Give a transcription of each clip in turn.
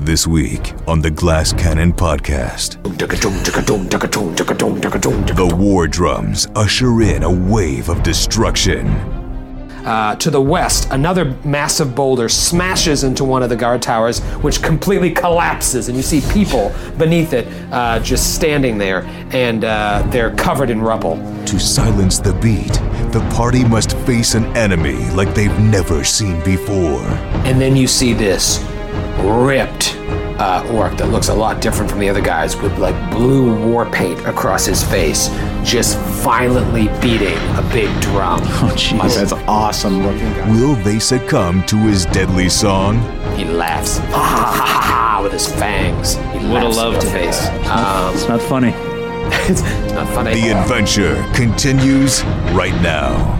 This week on the Glass Cannon Podcast. The war drums usher in a wave of destruction. To the west, another massive boulder smashes into one of the guard towers, which completely collapses, and you see people beneath it just standing there, and they're covered in rubble. To silence the beat, the party must face an enemy like they've never seen before. And then you see this ripped orc that looks a lot different from the other guys, with like blue war paint across his face, just violently beating a big drum. Oh, jeez. That's awesome looking guy. Will they succumb to his deadly song? He laughs, ha ha ha ha ha, with his fangs. He Would have laughs in loved your to face. It's not funny. It's not funny. The adventure continues right now.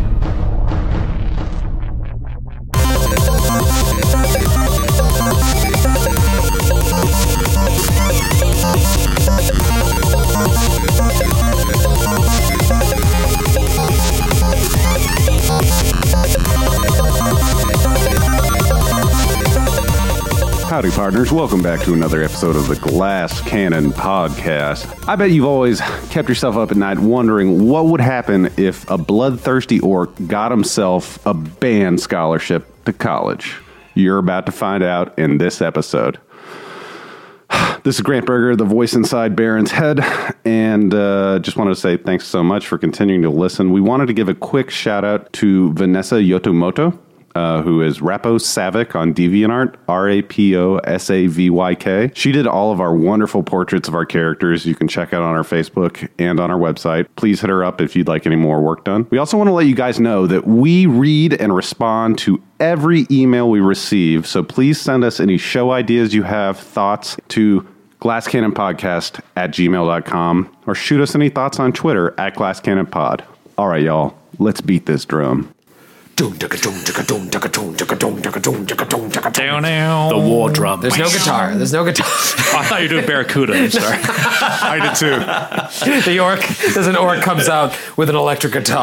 Howdy, partners. Welcome back to another episode of the Glass Cannon Podcast. I bet you've always kept yourself up at night wondering what would happen if a bloodthirsty orc got himself a band scholarship to college. You're about to find out in this episode. This is Grant Berger, the voice inside Baron's head, and just wanted to say thanks so much for continuing to listen. We wanted to give a quick shout out to Vanessa Yotomoto, who is Rapo Savick on DeviantArt, RAPOSAVYK. She did all of our wonderful portraits of our characters. You can check out on our Facebook and on our website. Please hit her up if you'd like any more work done. We also want to let you guys know that we read and respond to every email we receive, so please send us any show ideas you have, thoughts to glasscannonpodcast@gmail.com, or shoot us any thoughts on Twitter @glasscannonpod. All right, y'all, let's beat this drum. The war drum. There's no guitar. There's no guitar. I thought you were doing Barracuda. I'm sorry. I did too. The orc, there's an orc comes out with an electric guitar.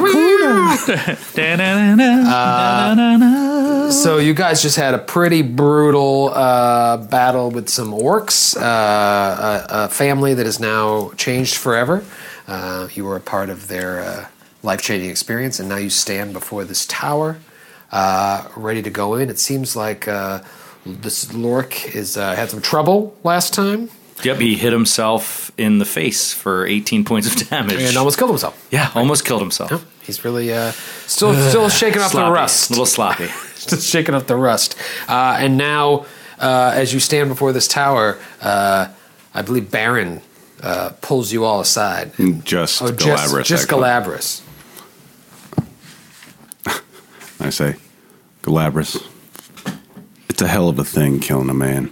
So you guys just had a pretty brutal battle with some orcs, a family that is now changed forever. You were a part of their life-changing experience, and now you stand before this tower, ready to go in. It seems like this Lork is had some trouble last time. Yep, he hit himself in the face for 18 points of damage. And almost killed himself. Yeah, almost killed himself. Yep. He's really still shaking off Sloppy. the rust. A little sloppy. Just shaking off the rust. And now, as you stand before this tower, I believe Baron pulls you all aside. Just Galabras. Just Galabras. I say, Galabras, it's a hell of a thing killing a man.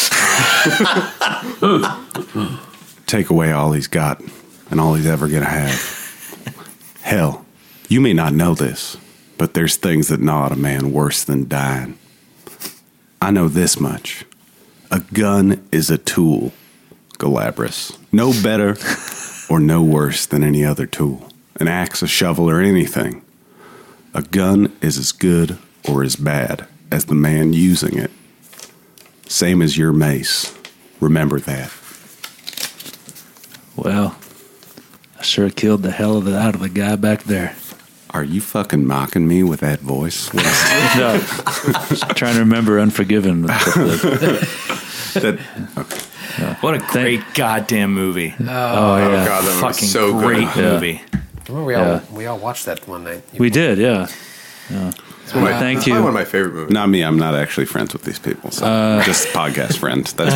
Take away all he's got and all he's ever going to have. Hell, you may not know this, but there's things that gnaw at a man worse than dying. I know this much. A gun is a tool, Galabras. No better or no worse than any other tool. An axe, a shovel, or anything. A gun is as good or as bad as the man using it. Same as your mace. Remember that. Well, I sure killed the hell out of the guy back there. Are you fucking mocking me with that voice? No, just trying to remember Unforgiven. What a great goddamn movie. Oh yeah. God, that Fucking was so great good. movie. Remember we all watched that one night. We did, yeah. Thank It's you. probably one of my favorite movies. Not me. I'm not actually friends with these people. So just podcast friend. That's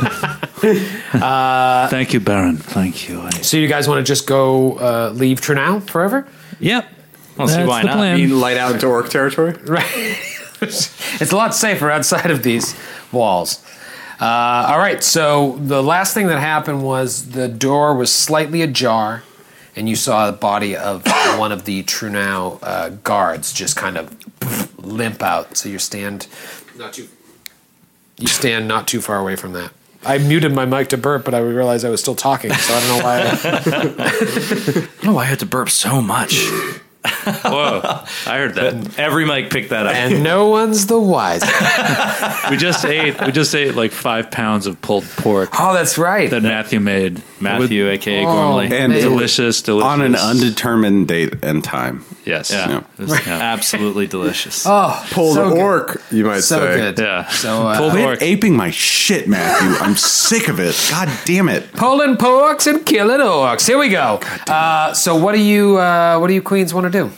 fine. Thank you, Baron. Thank you. So you guys want to just go leave Trunau forever? Yep. I'll see That's why the not. plan. You light out into orc territory? Right. It's a lot safer outside of these walls. All right, so the last thing that happened was the door was slightly ajar, and you saw the body of one of the Trunau guards just kind of limp out. So you stand not too far away from that. I muted my mic to burp, but I realized I was still talking, so I don't know why. I don't know why I had to burp so much. Whoa, I heard that. Every mic picked that up. And no one's the wiser. We just ate like 5 pounds of pulled pork Oh, that's right. that Matthew made. Matthew, a.k.a. Oh, Gormley. And man. Delicious. on an undetermined date and time. Yes. Yeah. Yeah. It's absolutely delicious. Oh, Pulled so good. orc, you might So say. good. Yeah. So Pulled Quit pork. aping my shit, Matthew. I'm sick of it. God damn it. pulling porks and killing orcs. Here we go. So what do you queens want to do?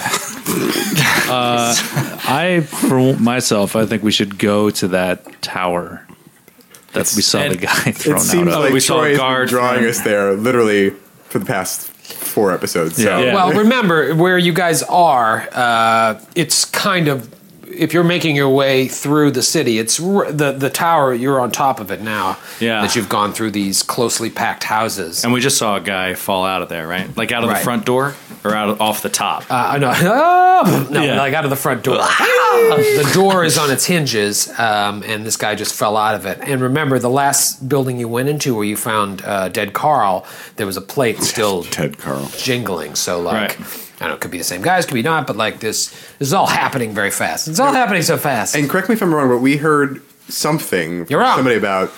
For myself, I think we should go to that tower that we saw the guy thrown It out seems of. like We saw a Troy has been guard drawing from- us there literally for the past 4 episodes. So. Yeah. Well, remember where you guys are. It's kind of if you're making your way through the city. It's the tower. You're on top of it now. Yeah. That you've gone through these closely packed houses. And we just saw a guy fall out of there, right? Like out of Right. the front door or off the top? No, Yeah. like out of the front door. The door is on its hinges, and this guy just fell out of it. And remember, the last building you went into where you found dead Carl, there was a plate still Ted Carl. jingling. So, like, Right. I don't know, it could be the same guys, could be not, but like this is all happening very fast. It's all happening so fast. And correct me if I'm wrong, but we heard something You're from wrong. somebody about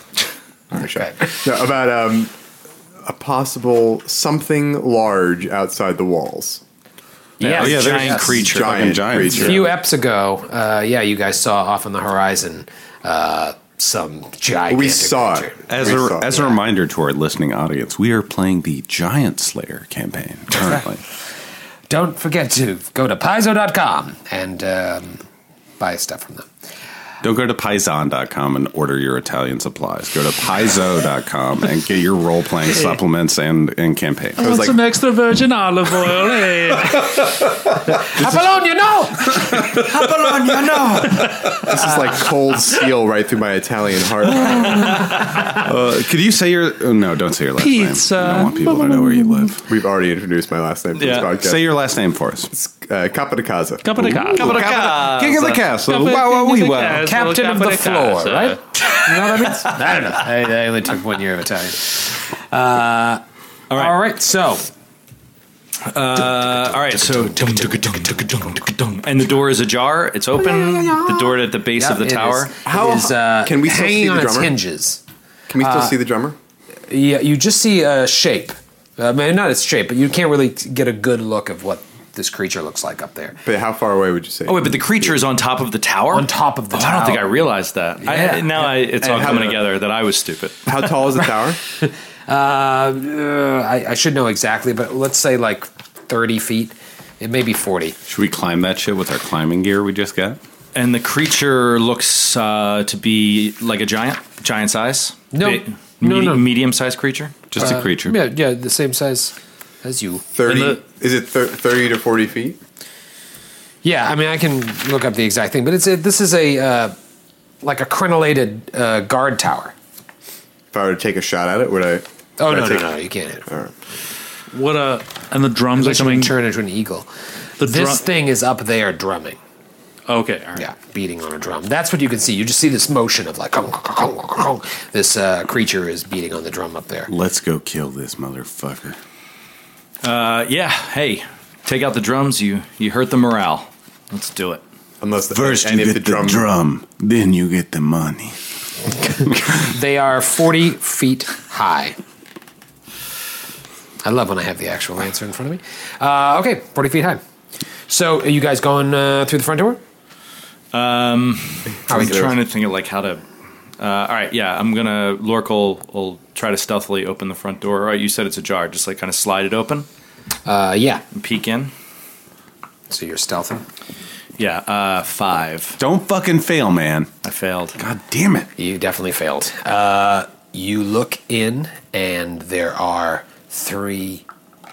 about a possible something large outside the walls. Yes, Oh, yeah, there's giant creature. Giant giant creature. A few eps ago, you guys saw off on the horizon some gigantic We saw creature. it. As a reminder to our listening audience, we are playing the Giant Slayer campaign currently. Don't forget to go to paizo.com and buy stuff from them. Don't go to paisan.com and order your Italian supplies. Go to paizo.com and get your role-playing supplements and campaign. I was like, some extra virgin olive oil. Hey. Apollonia, no! Apollonia, no! this is like cold steel right through my Italian heart. Could you say your... Oh, no, don't say your last Pizza. name. I don't want people to know where you live. We've already introduced my last name to Yeah. this podcast. Say your last name for us. Capa de Casa. Cup of the cow. King of the Castle. Wow, wow, wee, wow. Captain of the floor, right? You know what that means? I don't know. I only took 1 year of Italian. All right, so... All right, so and the door is ajar. It's open. The door at the base of the it tower. is Can we still hanging see the on its drummer? hinges. Can we still see the drummer? Yeah, you just see a shape. Not its shape, but you can't really get a good look of what this creature looks like up there. But how far away would you say? Oh wait, but the creature is on top of the tower. On top of the I tower. don't think I realized that. Yeah. It's all how- coming together that I was stupid. How tall is the tower? I should know exactly, but let's say like 30 feet. It may be 40. Should we climb that shit with our climbing gear we just got? And the creature looks to be like a giant size. No. No. Medium-sized creature. Just a creature. Yeah, the same size as you. 30. Is it 30 to 40 feet? Yeah, I mean, I can look up the exact thing, but this is a like a crenellated guard tower. If I were to take a shot at it, would I? Oh, would I no, take- you can't hit it. All right. What and the drums are Unless you coming. can turn into an eagle. The This drum- thing is up there drumming. Okay, all right. Yeah, beating on a drum. That's what you can see. You just see this motion of like, this creature is beating on the drum up there. Let's go kill this motherfucker. Yeah. Hey, take out the drums. You hurt the morale. Let's do it. Unless the, First any you of get the drum, then you get the money. They are 40 feet high. I love when I have the actual answer in front of me. Okay, 40 feet high. So, are you guys going through the front door? I'm How we trying to think of like how to. All right, yeah, I'm gonna. Lork will try to stealthily open the front door. All right, you said it's ajar. Just like kind of slide it open Yeah. and peek in. So you're stealthing. Yeah, 5. Don't fucking fail, man. I failed. God damn it. You definitely failed. You look in, and there are 3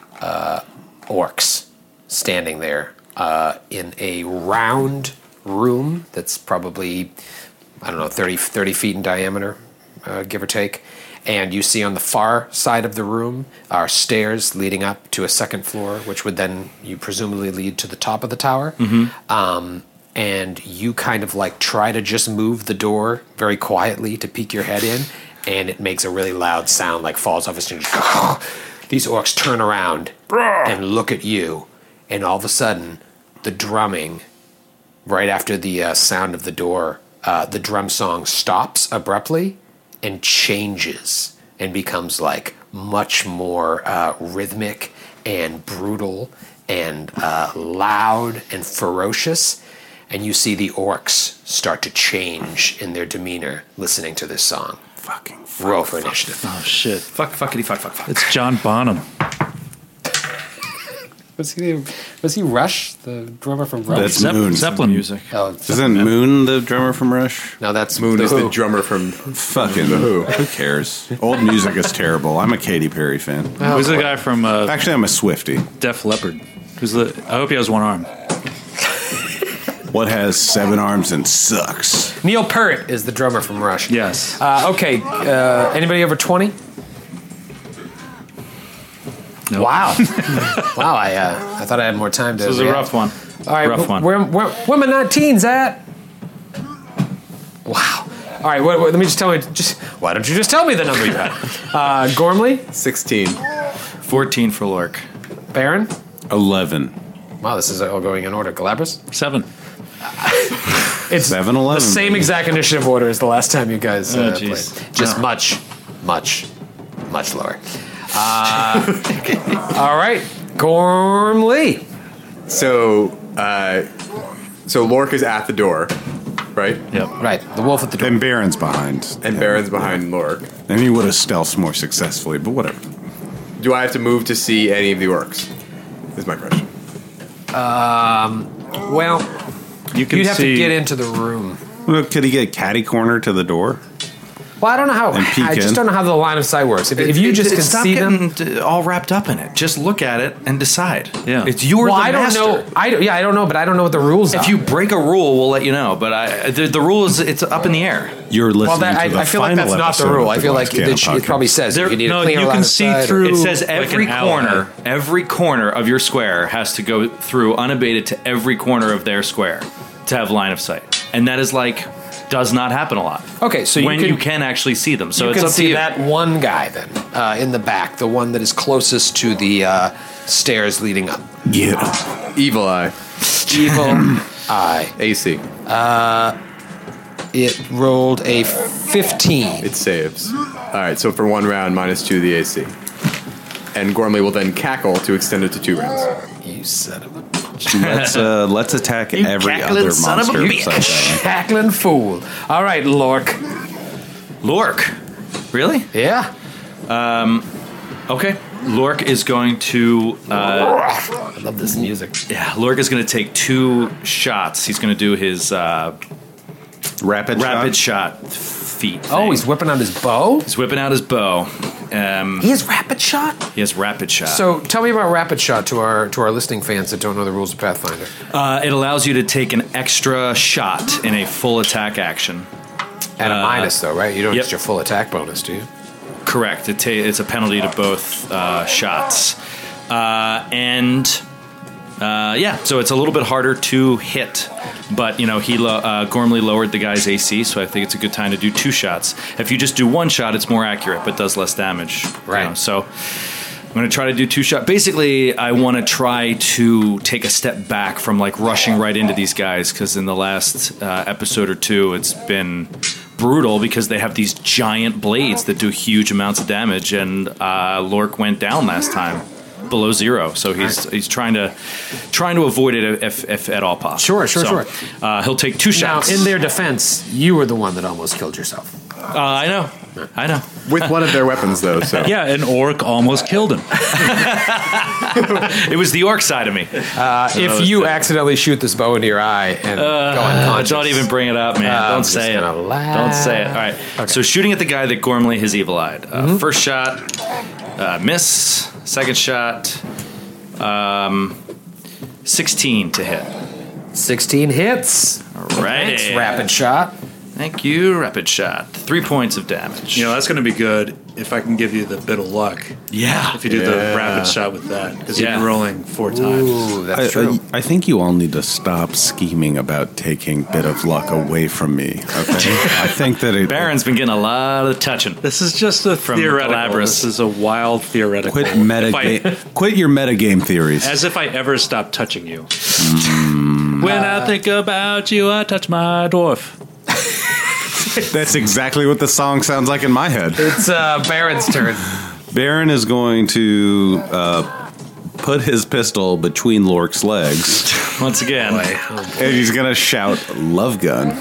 orcs standing there in a round room that's probably, I don't know, 30 feet in diameter, give or take. And you see on the far side of the room are stairs leading up to a second floor, which would then, you presumably, lead to the top of the tower. And you kind of like try to just move the door very quietly to peek your head in, and it makes a really loud sound, like falls off a hinge. These orcs turn around and look at you, and all of a sudden, the drumming, right after the sound of the door, the drum song stops abruptly and changes and becomes like much more rhythmic and brutal and loud and ferocious. And you see the orcs start to change in their demeanor listening to this song. Roll for initiative. Oh shit! Fuckity fuck. It's John Bonham. Was he Rush, the drummer from Rush? That's Moon. Zeppelin music. Oh, Isn't Moon the drummer from Rush? no, that's Moon the is Who. the drummer from Fucking Who. Who cares? Old music is terrible. I'm a Katy Perry fan. Who's the guy from Actually, I'm a Swiftie. Def Leppard? Who's the? I hope he has one arm. What has 7 arms and sucks? Neil Peart is the drummer from Rush. Yes. Okay, anybody over 20? Nope. Wow. Wow, I thought I had more time to... This was a rough one. All right, rough one. Where my 19s at? Wow. All right, let me just tell you. Why don't you just tell me the number you had? Gormley, 16. 14 for Lork. Baron. 11. Wow, this is all going in order. Galabras. 7. It's 7, 11. the same exact initiative order as the last time you guys played. jeez. Just much lower. All right, Gormley. So Lork is at the door, right? Yep. Right, the wolf at the door. And Baron's behind. And Baron's behind Lork. And he would have stealthed more successfully, but whatever. Do I have to move to see any of the orcs? Is my question. Well, You you'd have to get into the room. Well, could he get catty corner to the door? Well, I don't know how. And peek I just in. don't know how the line of sight works. If you just can stop see them. getting all wrapped up in it. Just look at it and decide. Yeah. It's your Well, the I don't master. know. I don't know, but I don't know what the rules are. If you break a rule, we'll let you know. But the rule is it's up in the air. You're listening well, to the I feel like final that's not the episode rule. of I feel like Glass Cannon it podcast. probably says you need a no, clear you line can of see sight or- through. It says like every an corner, ally. every corner of your square has to go through unabated to every corner of their square to have line of sight, and that is does not happen a lot. Okay, so when you you can can actually see them, so you it's can up to see you. that one guy then in the back, the one that is closest to the stairs leading up. Yeah. Evil Eye. Evil Eye. AC. It rolled a 15. It saves. All right, so for 1 round, -2 the AC. And Gormley will then cackle to extend it to 2 rounds. You son of a Let's attack every cackling other son of a monster bitch. besides that. cackling fool. All right, Lork. Lork, really? Yeah. Okay. Lork is going to. I love this music. Yeah, Lork is going to take 2 shots. He's going to do his rapid shot feat. Oh, thing. he's whipping out his bow? He's whipping out his bow. He has rapid shot? He has rapid shot. So tell me about rapid shot to our listening fans that don't know the rules of Pathfinder. It allows you to take an extra shot in a full attack action. At a minus, though, right? You don't yep. get your full attack bonus, do you? Correct. It's a penalty to both shots. So it's a little bit harder to hit. But, Gormley lowered the guy's AC, so I think it's a good time to do 2 shots. If you just do 1 shot, it's more accurate, but does less damage. Right. So I'm going to try to do 2 shots. Basically, I want to try to take a step back from, rushing right into these guys, because in the last episode or 2, it's been brutal because they have these giant blades that do huge amounts of damage, and Lork went down last time below 0, so he's trying to avoid it if at all possible. Sure. He'll take 2 shots. Now, in their defense, you were the one that almost killed yourself. I know. With one of their weapons, though, so. Yeah, an orc almost killed him. It was the orc side of me. If you accidentally shoot this bow into your eye and go unconscious. Don't even bring it up, man. Don't say it. gonna laugh. Don't say it. All right. Okay. So shooting at the guy that Gormley has evil-eyed. First shot, miss. Second shot, 16 to hit. 16 hits. All right. Thanks, rapid shot. Thank you. Rapid shot. 3 points of damage. You know, that's going to be good if I can give you the bit of luck. Yeah. If you do the rapid shot with that. Because you're Yeah. rolling 4 times. Ooh, that's true. I think you all need to stop scheming about taking bit of luck away from me. Okay, I think that it. Baron's been getting a lot of touching. This is just a From theoretical. Galabras. This is a wild theoretical. Quit If I- metagame. Quit your metagame theories. As if I ever stopped touching you. When I think about you, I touch my dwarf. That's exactly what the song sounds like in my head. It's Baron's turn. Baron is going to put his pistol between Lork's legs, Once again. and he's going to shout, "Love gun."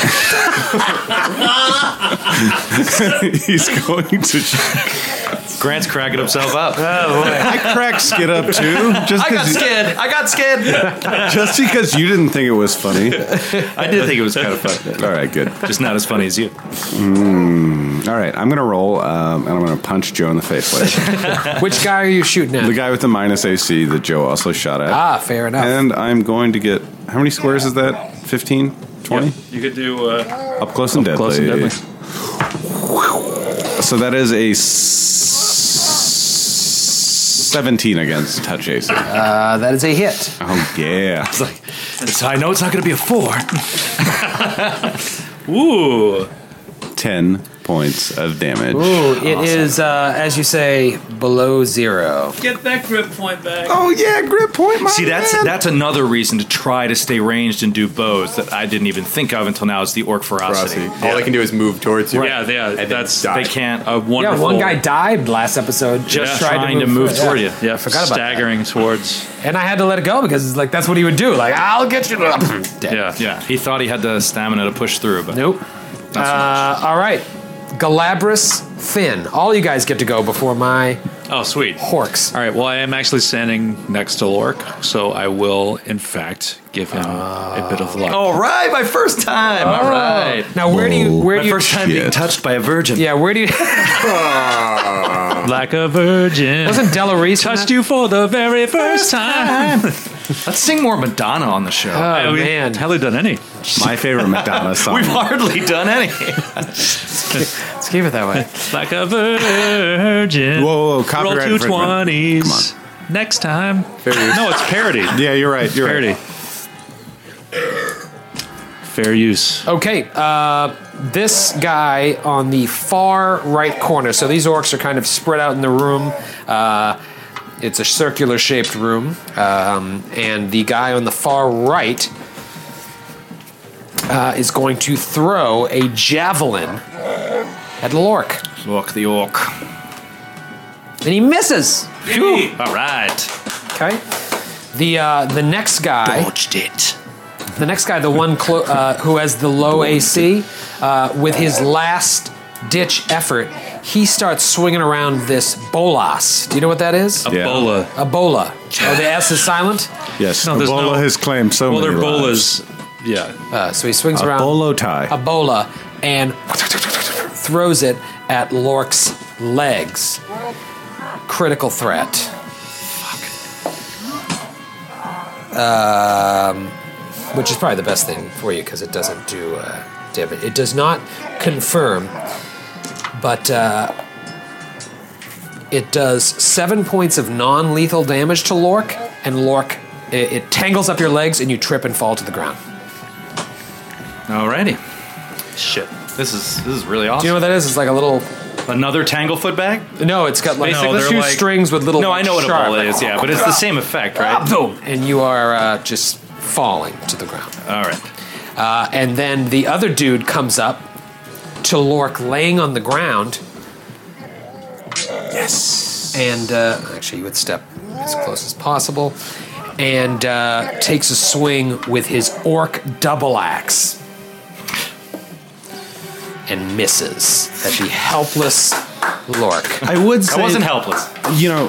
He's going to. Grant's cracking himself up. I cracked Skid up too. Just I got scared. just because you didn't think it was funny. I did think it was kind of fun. All right, good. Just not as funny as you. All right, I'm going to roll, and I'm going to punch Joe in the face later. Which guy are you shooting at? The guy with the minus AC that Joe also shot at. Ah, fair enough. And I'm going to get, how many squares is that? 15? 20? You could do Up close and deadly. close and deadly. So that is a 17 against touch AC. that is a hit. Oh, yeah. So I know it's not going to be a 4. Ooh. 10 points of damage. Ooh, it is, as you say, below 0. Get that grip point back. Oh, yeah, grip point, my See, that's man. that's another reason to try to stay ranged and do bows that I didn't even think of until now is the orc ferocity. All they can do is move towards you. Yeah, And then that's die. They can't. a wonderful. Yeah, one guy died last episode. Just tried trying to move toward you. Yeah, Forgot about staggering towards. And I had to let it go because like that's what he would do. Like, I'll get you. Dead. Yeah, Yeah, he thought he had the stamina to push through, but Nope. not so much. All right. Galabras, Finn. All you guys get to go before my Oh, sweet. horks. All right. Well, I am actually standing next to Lork, so I will, in fact, give him a bit of luck. All right, my first time. All right. Now, where do you? Where My do you? first time being Shit. touched by a virgin. Yeah, where do you? Like a virgin. Wasn't Della Reese in touched that? you for the very first time. Let's sing more Madonna on the show. Oh man, Hardly done any. My favorite Madonna song. We've hardly done any. let's keep it that way. Like a virgin. Whoa, Roll copyright two infringement. 20s. Next time. No, it's parody. Yeah, you're right. You're Parody. right. Fair use. Okay, this guy on the far right corner. So these orcs are kind of spread out in the room. It's a circular shaped room. And the guy on the far right is going to throw a javelin at Lork. Look, the orc. And he misses. Phew. All right. Okay. The next guy. Dodged it. The next guy, the one who has the low AC, with his last ditch effort, he starts swinging around this bolas. Do you know what that is? Yeah. Bola. A bola. Oh, the S is silent? Yes, No, there's Ebola no- has claimed so Well, many they're lives. bolas. Yeah. So he swings A around bolo tie. a bola and throws it at Lork's legs. Critical threat. Which is probably the best thing for you because it doesn't do damage. It does not confirm, but it does 7 points of non-lethal damage to Lork, and Lork, it tangles up your legs and you trip and fall to the ground. Alrighty. Shit. This is really awesome. Do you know what that is? It's like a little. Another Tanglefoot bag? No, it's got like No, they're two like- strings with little. No, I know what a sharp, bola like, is, yeah, but it's the same effect, right? boom, and you are just falling to the ground. All right. And then the other dude comes up to Lork laying on the ground. Yes. And actually, you would step as close as possible. And takes a swing with his orc double axe. And misses at the helpless Lork. I would say I wasn't helpless. You know,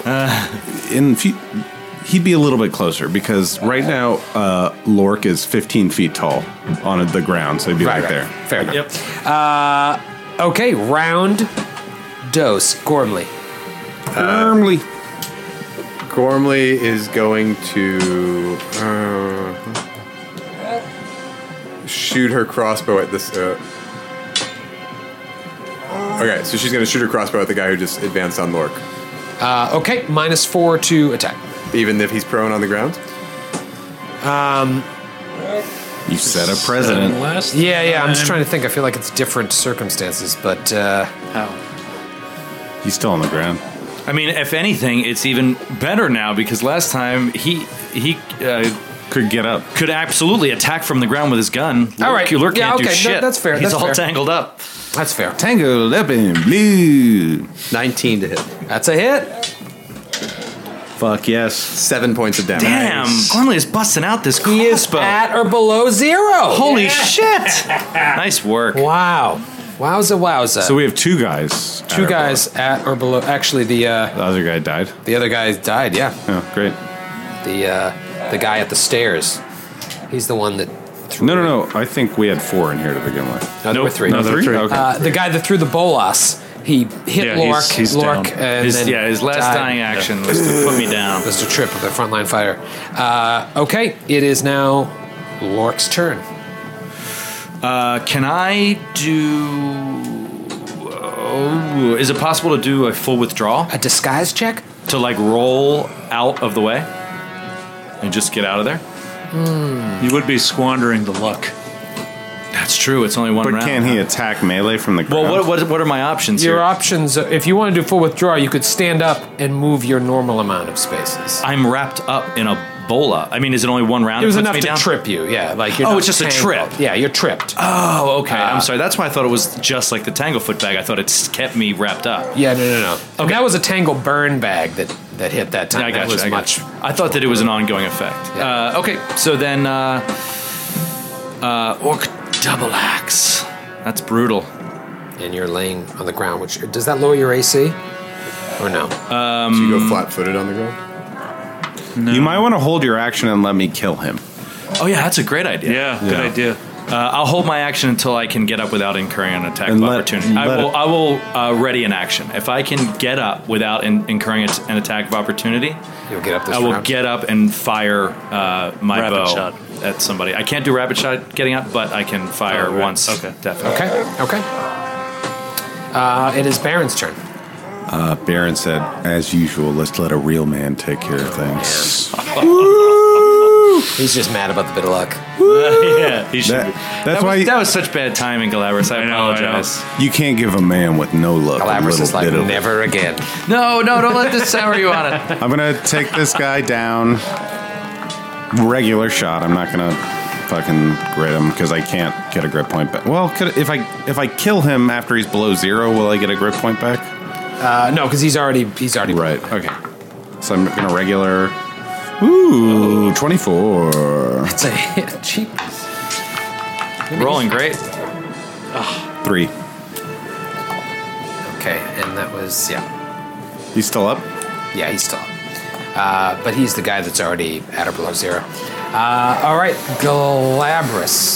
he'd be a little bit closer because right now Lork is 15 feet tall on the ground, so he'd be right there. Fair enough. Yep. Okay, round dose. Gormley. Firmly. Gormley is going to shoot her crossbow at this Okay, so she's going to shoot her crossbow at the guy who just advanced on Lork, Okay, -4 to attack. even if he's prone on the ground. You set a precedent. Last Yeah, I'm just time- trying to think. I feel like it's different circumstances, but How? He's still on the ground. I mean, if anything, it's even better now because last time he Could get up. could absolutely attack from the ground with his gun. All right. Lurk Yeah, can't do okay, shit. that's fair, He's that's all fair. tangled up. that's fair. Tangled up in blue. 19 to hit. That's a hit. Fuck yes. 7 points of damage. Damn, Gormley is busting out this He is crossbow. at or below 0. Holy shit! Nice work. Wow. Wowza. So we have two guys. two guys at or below. Actually, The other guy died. the other guy died. Yeah, Oh, great. the guy at the stairs. He's the one that. No. I think we had 4 in here to begin with. No, there were 3. No, there were 3. Okay. The guy that threw the bolas. He hit Yeah, Lork. he's Lork, down. and His, then his last died. dying action was to put me down. Was to trip the frontline fighter. Okay, it is now Lork's turn. Can I do? Is it possible to do a full withdrawal A disguise check? to like roll out of the way and just get out of there? You would be squandering the luck. That's true. It's only one But round. can he attack melee from the ground? Well, what are my options Your here? options, if you want to do full withdrawal, you could stand up and move your normal amount of spaces. I'm wrapped up in a bola. I mean, is it only one round? It was puts enough me to down? trip you, yeah. Like you're Oh, not it's just a tangled. trip. Yeah, you're tripped. Oh, okay. I'm sorry. That's why I thought it was just like the Tanglefoot bag. I thought it kept me wrapped up. Yeah, no. Okay. That was a Tangle burn bag that hit that time. I that got you. was I got much. you. I thought that it was an ongoing effect. Yeah. Okay, so then Orc double axe. That's brutal. And you're laying on the ground, which does that lower your AC? Or no? So you go flat-footed on the ground. You might want to hold your action and let me kill him. Oh yeah, that's a great idea. Yeah, good idea. I'll hold my action until I can get up without incurring an attack And of let- opportunity. let it- I will ready an action. If I can get up without incurring an attack of opportunity, You'll get up this I will round. get up and fire my Rapid bow shot. at somebody. I can't do rapid shot getting up, but I can fire right. once. Okay. Definitely. Okay. It is Baron's turn. Baron said, as usual, let's let a real man take care of things. He's just mad about the bit of luck. Yeah, he should. That's why that was such bad timing, Galabras. I know, I know. apologize. you can't give a man with no luck a Galabras little is like, bit of never again. No, don't let this sour you on it. I'm gonna take this guy down. Regular shot. I'm not gonna fucking grit him because I can't get a grit point back. Well, if I kill him after he's below 0, will I get a grit point back? No, because he's already Right. Okay. So I'm gonna regular. Ooh, 24. It's a hit. Cheap. Rolling great. 3. Okay, and that was He's still up. yeah, he's still up. But he's the guy that's already at or below 0. All right, Galabras.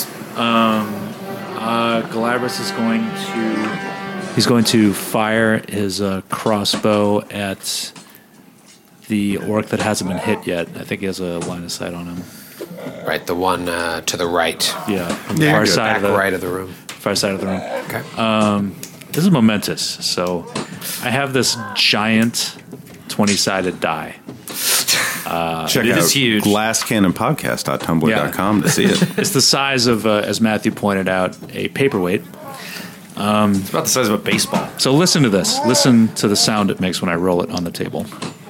Galabras is going to fire his crossbow at the orc that hasn't been hit yet. I think he has a line of sight on him. Right, the one to the right. Yeah, Yeah, far good. side Back of the right of the room. far side of the room. Okay. This is momentous. So I have this giant 20-sided die. Check it out is huge. glasscannonpodcast.tumblr.com to see it. It's the size of, as Matthew pointed out, a paperweight. It's about the size of a baseball. So listen to this. Listen to the sound it makes when I roll it on the table.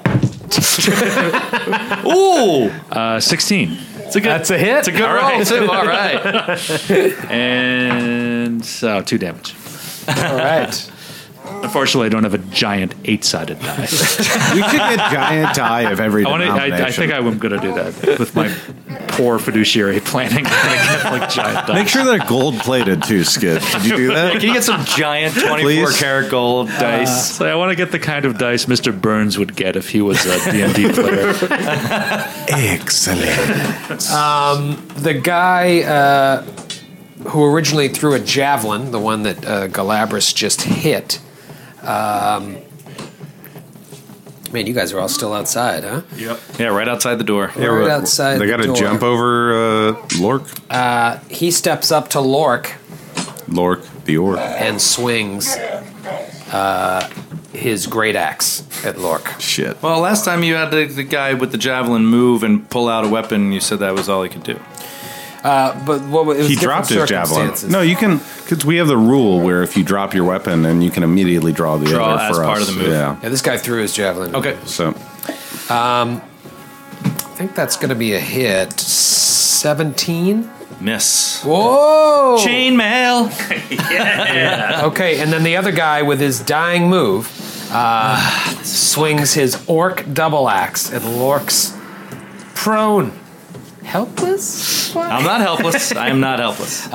Ooh, 16. That's a hit. it's a good roll too. All right. And 2 damage. All right. Unfortunately, I don't have a giant 8-sided die. We should get giant die of every I think I'm going to do that with my poor fiduciary planning. I'm going to get like giant dice. Make sure they're gold plated too, Skid. Did you do that? Can you get some giant 24 Please? karat gold dice? So I want to get the kind of dice Mr. Burns would get if he was a D&D player. Excellent. The guy who originally threw a javelin, the one that Galabras just hit. Man, you guys are all still outside, huh? Yep. Yeah, right outside the door. Right outside. They got to the door. jump over Lork. He steps up to Lork Lork, the orc. and swings his great axe at Lork. Shit. Well, last time you had the guy with the javelin move and pull out a weapon, you said that was all he could do. But what was, it was He different dropped his javelin. circumstances. No, you can, because we have the rule where if you drop your weapon, then you can immediately draw the Draw other as for part us. of the move. Yeah. Yeah, this guy threw his javelin. Okay. So I think that's going to be a hit. 17. Miss. Whoa! Chainmail. Okay, and then the other guy with his dying move swings his orc double axe at Lork's prone. Helpless? I'm not helpless. I am not helpless.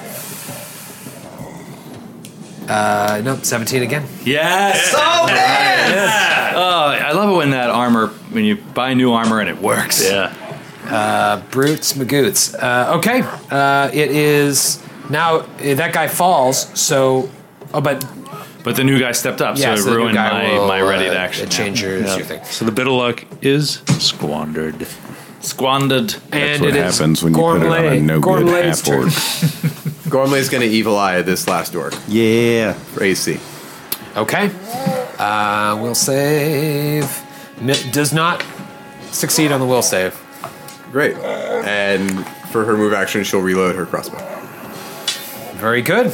Nope, 17 again. Yes. Oh man. Oh, I love it when that armor, when you buy new armor and it works. Yeah. Brutes Magoots. Okay, it is now that guy falls. So, but But the new guy stepped up, yeah, so it the new ruined guy will, my ready to action. change your thing. So the bit of luck is squandered. Squandered. And what it is happens when you put it on a no good Gormley's half orc. Gormley's going to evil eye this last orc Yeah. for AC. Okay, will save. Does not succeed on the will save. Great. And for her move action, she'll reload her crossbow. Very good.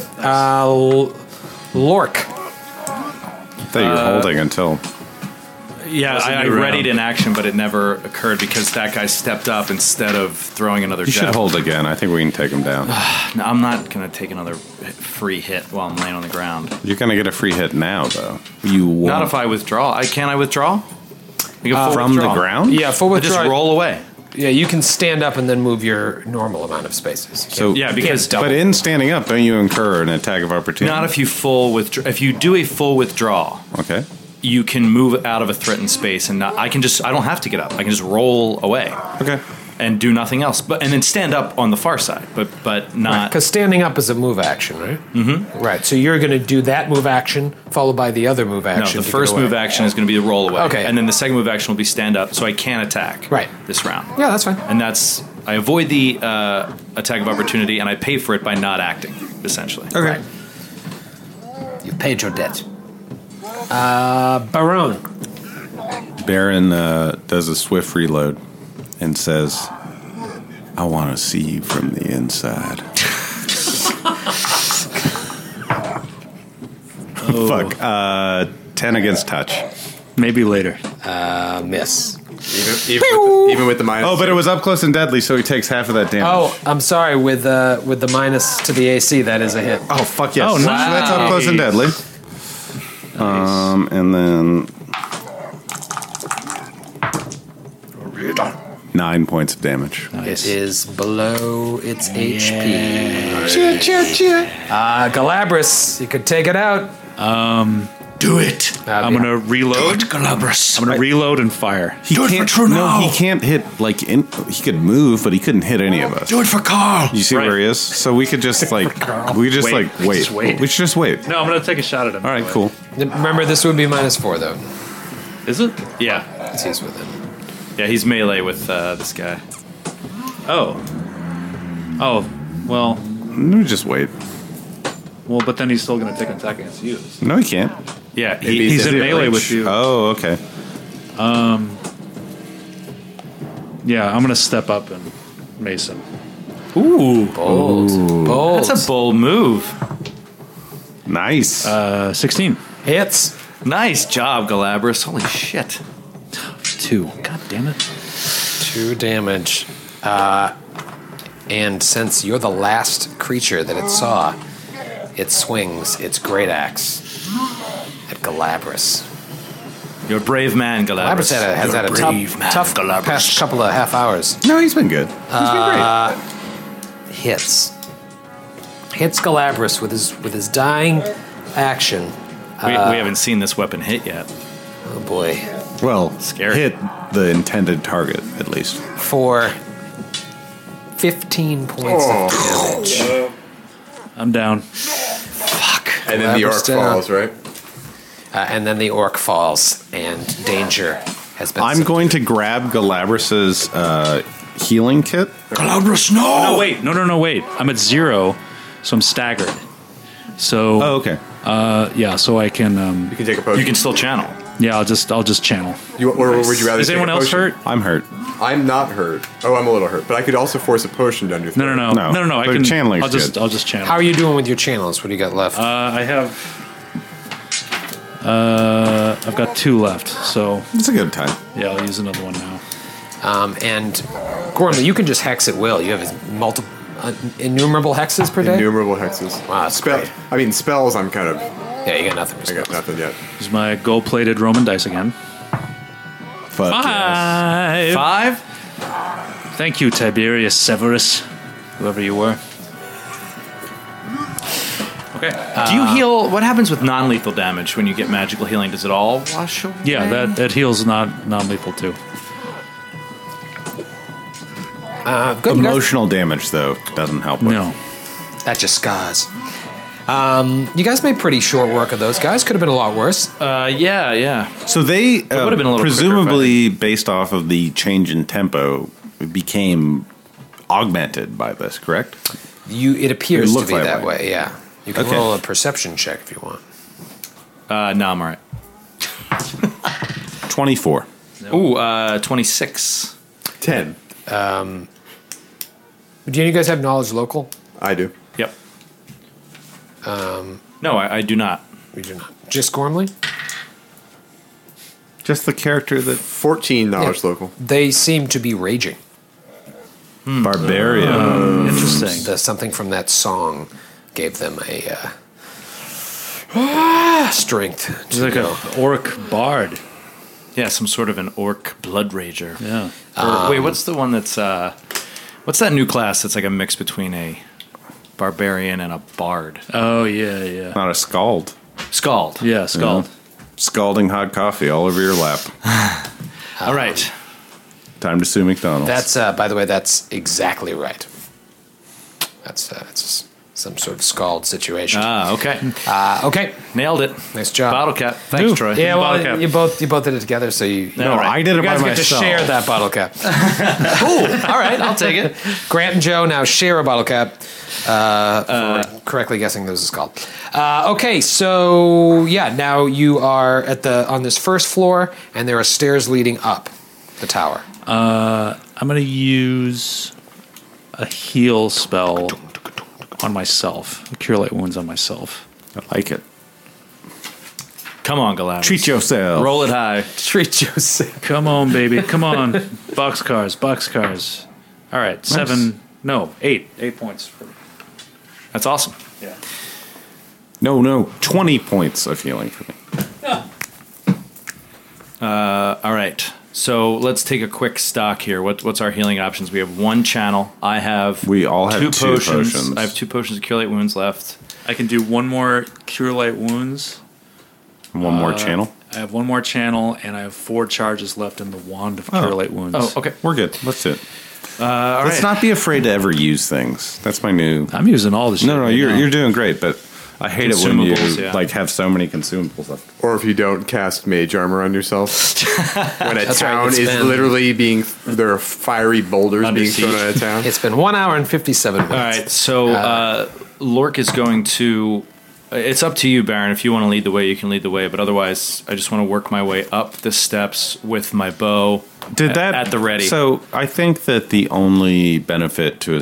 Lork. I thought you were holding until. Yeah, Wasn't I around. readied an action, but it never occurred because that guy stepped up instead of throwing another You should javelin. hold again. I think we can take him down. No, I'm not going to take another free hit while I'm laying on the ground. You're going to get a free hit now, though. You won't. Not if I withdraw. Can't I withdraw? I can full from withdraw. the ground? Yeah, full I just withdraw. roll away. Yeah, you can stand up and then move your normal amount of spaces. So Yeah, because double. But in standing up, don't you incur an attack of opportunity? not if you full withdraw. If you do a full withdraw, Okay. you can move out of a threatened space, and not, I don't have to get up. I can just roll away Okay. and do nothing else. And then stand up on the far side, but not. Because standing up is a move action, right? Mm-hmm. Right. So you're going to do that move action followed by the other move No, action. the to first get away. move action is going to be the roll away. Okay. And then the second move action will be stand up, so I can attack. Right. This round. Yeah, that's fine. And I avoid the attack of opportunity, and I pay for it by not acting, essentially. Okay. You've paid your debt. Baron. Baron does a swift reload and says, I want to see you from the inside. Fuck. 10 against touch. Maybe later. Miss. Even with the minus. Oh, but it was up close and deadly, so he takes half of that damage. Oh, I'm sorry. With the minus to the AC, that is a hit. Oh, fuck yes. Oh, So nice. that's up close and deadly. And then 9 points of damage. It is below its HP. Galabras, you could take it out. Do it. I'm going to reload. Galabras. I'm going to reload and fire. He can't, he can't hit, he could move, but he couldn't hit any of us. Do it for Carl. You see Right. where he is? So we could just wait. Just wait. We should just wait. No, I'm going to take a shot at him. All right, cool. Remember, this would be -4 though. Is it? Yeah. Because he's within. Yeah, he's melee with this guy. Oh. Oh, well, We just wait. but then he's still going to take an attack against you. No, he can't. Yeah, Maybe He's Is in it melee reach? with you. Oh, okay. Yeah, I'm going to step up and mace him. Bold. that's a bold move. Nice. 16. Hits. Nice job, Galabras. Holy shit. 2. God damn it. 2 damage. And since you're the last creature that it saw, it swings its great axe at Galabras. You're a brave man, Galabras. Galabras has had a tough past couple of half hours. no, he's been good. He's been great. Hits Galabras with his dying action. We haven't seen this weapon hit yet. Oh boy. Well, Scary. hit the intended target, at least. For 15 points of damage. I'm down. And then the orc Galabras down. falls, right? And then the orc falls, and danger has been. I'm going to grab Galabras's healing kit. Galabras, no! No, wait. No, wait. I'm at 0, so I'm staggered. So Oh, okay. Yeah, so I can. You can take a potion. You can still channel. Yeah, I'll just channel. Or would you rather? Is take anyone a else potion? hurt? I'm hurt. I'm not hurt. Oh, I'm a little hurt, but I could also force a potion down your throat. No. I but can. channeling's I'll good. just channel. How are you doing with your channels? What do you got left? I have. I've got 2 left, so It's a good time. yeah, I'll use another one now. And Gormley, you can just hex at will. You have multiple, innumerable hexes per day. Innumerable hexes. Wow, that's Spell. great. I mean, spells. I'm kind of. Yeah, you got nothing. For I got nothing yet. Use my gold-plated Roman dice again. Fuck yes. 5. Thank you, Tiberius Severus, whoever you were. Okay. Do you heal? What happens with non-lethal damage when you get magical healing? Does it all wash away? Yeah, that heals non-lethal too. Good. You guys, Emotional damage, though, doesn't help with. No. that just scars. You guys made pretty short work of those guys. Could have been a lot worse. Yeah. So they would've been a little quicker presumably, based off of the change in tempo, became augmented by this, correct? It appears It to looked be that that way. way. Yeah. You can Okay. roll a perception check if you want. No, I'm all right. 24. Ooh, 26. 10. Do you guys have knowledge local? I do. Yep. No, I do not. We do not. Just Gormley? Just the character that 14 knowledge Yeah. local. They seem to be raging. barbarian. Interesting. Something from that song gave them a strength He's to like go. an orc bard. Yeah, some sort of an orc blood rager. Yeah. Or, wait, what's the one that's what's that new class that's like a mix between a barbarian and a bard? Oh yeah. Not a scald. Scald. Yeah, Scald. Scalding hot coffee all over your lap. All right. Time to sue McDonald's. That's by the way, that's exactly right. That's some sort of scald situation. Okay. Okay, Nailed it. nice job. Bottle cap. Thanks, Ooh. Troy. Yeah, Bottle well, cap. you both did it together, so you no, All right. I did you it by guys get myself. to share that bottle cap. All right, I'll take it. Grant and Joe now share a bottle cap for correctly guessing those is called. Okay, so yeah, now you are on this first floor, and there are stairs leading up the tower. I'm gonna use a heal spell on myself. Cure light wounds on myself. I like it. Come on, Galatas. Treat yourself. Roll it high. Treat Joseph. Come on, baby. Come on. Boxcars. All right, 8. 8 points. That's awesome. Yeah. No. 20 points of healing for me. All right. So let's take a quick stock here. What's our healing options? We have 1 channel. I have. We all have 2 2 potions. potions. I have 2 potions of cure light wounds left. I can do 1 more cure light wounds. One more channel. I have 1 more channel, and I have 4 charges left in the wand of cure light wounds. Oh, okay. We're good. Let's do it. All Let's right. not be afraid to ever use things. That's my new. I'm using all the shit. No, right you're now. you're doing great, but I hate it when you Consumables, yeah. have so many consumables left. Or if you don't cast mage armor on yourself. When a That's right, town it's is been- literally there are fiery boulders Under being thrown siege. at a town. It's been 1 hour and 57 minutes. All right. So Lork is going to. It's up to you, Baron. If you want to lead the way, you can lead the way. But otherwise, I just want to work my way up the steps with my bow at the ready. So I think that the only benefit to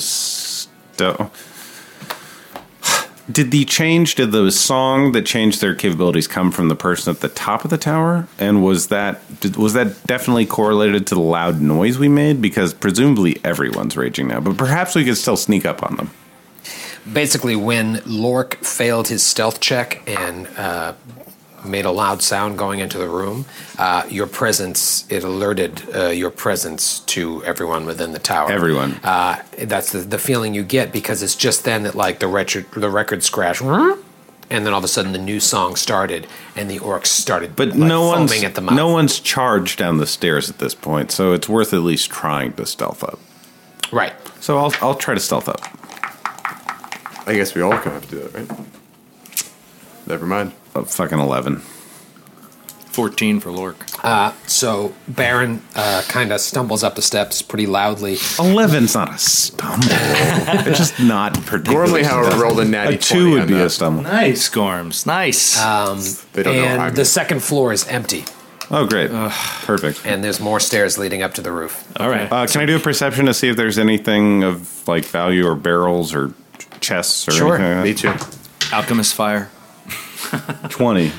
did the song that changed their capabilities come from the person at the top of the tower? And was that definitely correlated to the loud noise we made? Because presumably everyone's raging now, but perhaps we could still sneak up on them. Basically, when Lork failed his stealth check and made a loud sound going into the room, it alerted your presence to everyone within the tower. Everyone. That's the feeling you get, because it's just then that like the record scratched, and then all of a sudden the new song started and the orcs started But like, no foaming at the mouth. one's charged down the stairs at this point, so it's worth at least trying to stealth up. Right. So I'll try to stealth up. I guess we all kind of have to do that, right? Never mind. Fucking 11. 14 for Lork. So Baron kind of stumbles up the steps pretty loudly. 11's not a stumble. It's just not particularly. Gormley, however, rolled a natty A 2 would be on a stumble. Nice, Gorms. Nice. They don't know And I'm the second floor is empty, Oh, great. Perfect. and there's more stairs leading up to the roof. All right. Can I do a perception to see if there's anything of like value or barrels or chests or Sure. anything? Me too. Alchemist fire. 20.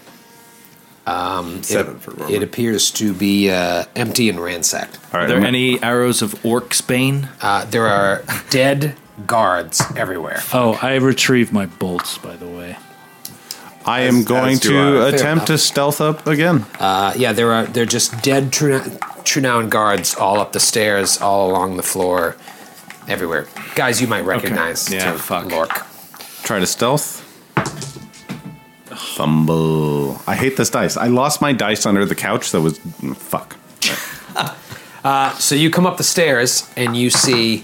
7 for Gormley. It appears to be empty and ransacked. All Are right. there any arrows of Orc's Bane? There are dead guards everywhere. Oh, I retrieved my bolts, by the way. I am going as do to I. Fair attempt to stealth up again. Yeah, they're just dead Trunown guards all up the stairs, all along the floor, everywhere. Guys, you might recognize. Yeah, to fuck. Lork. Try to stealth. Fumble. I hate this dice. I lost my dice under the couch. That was fuck. So you come up the stairs and you see,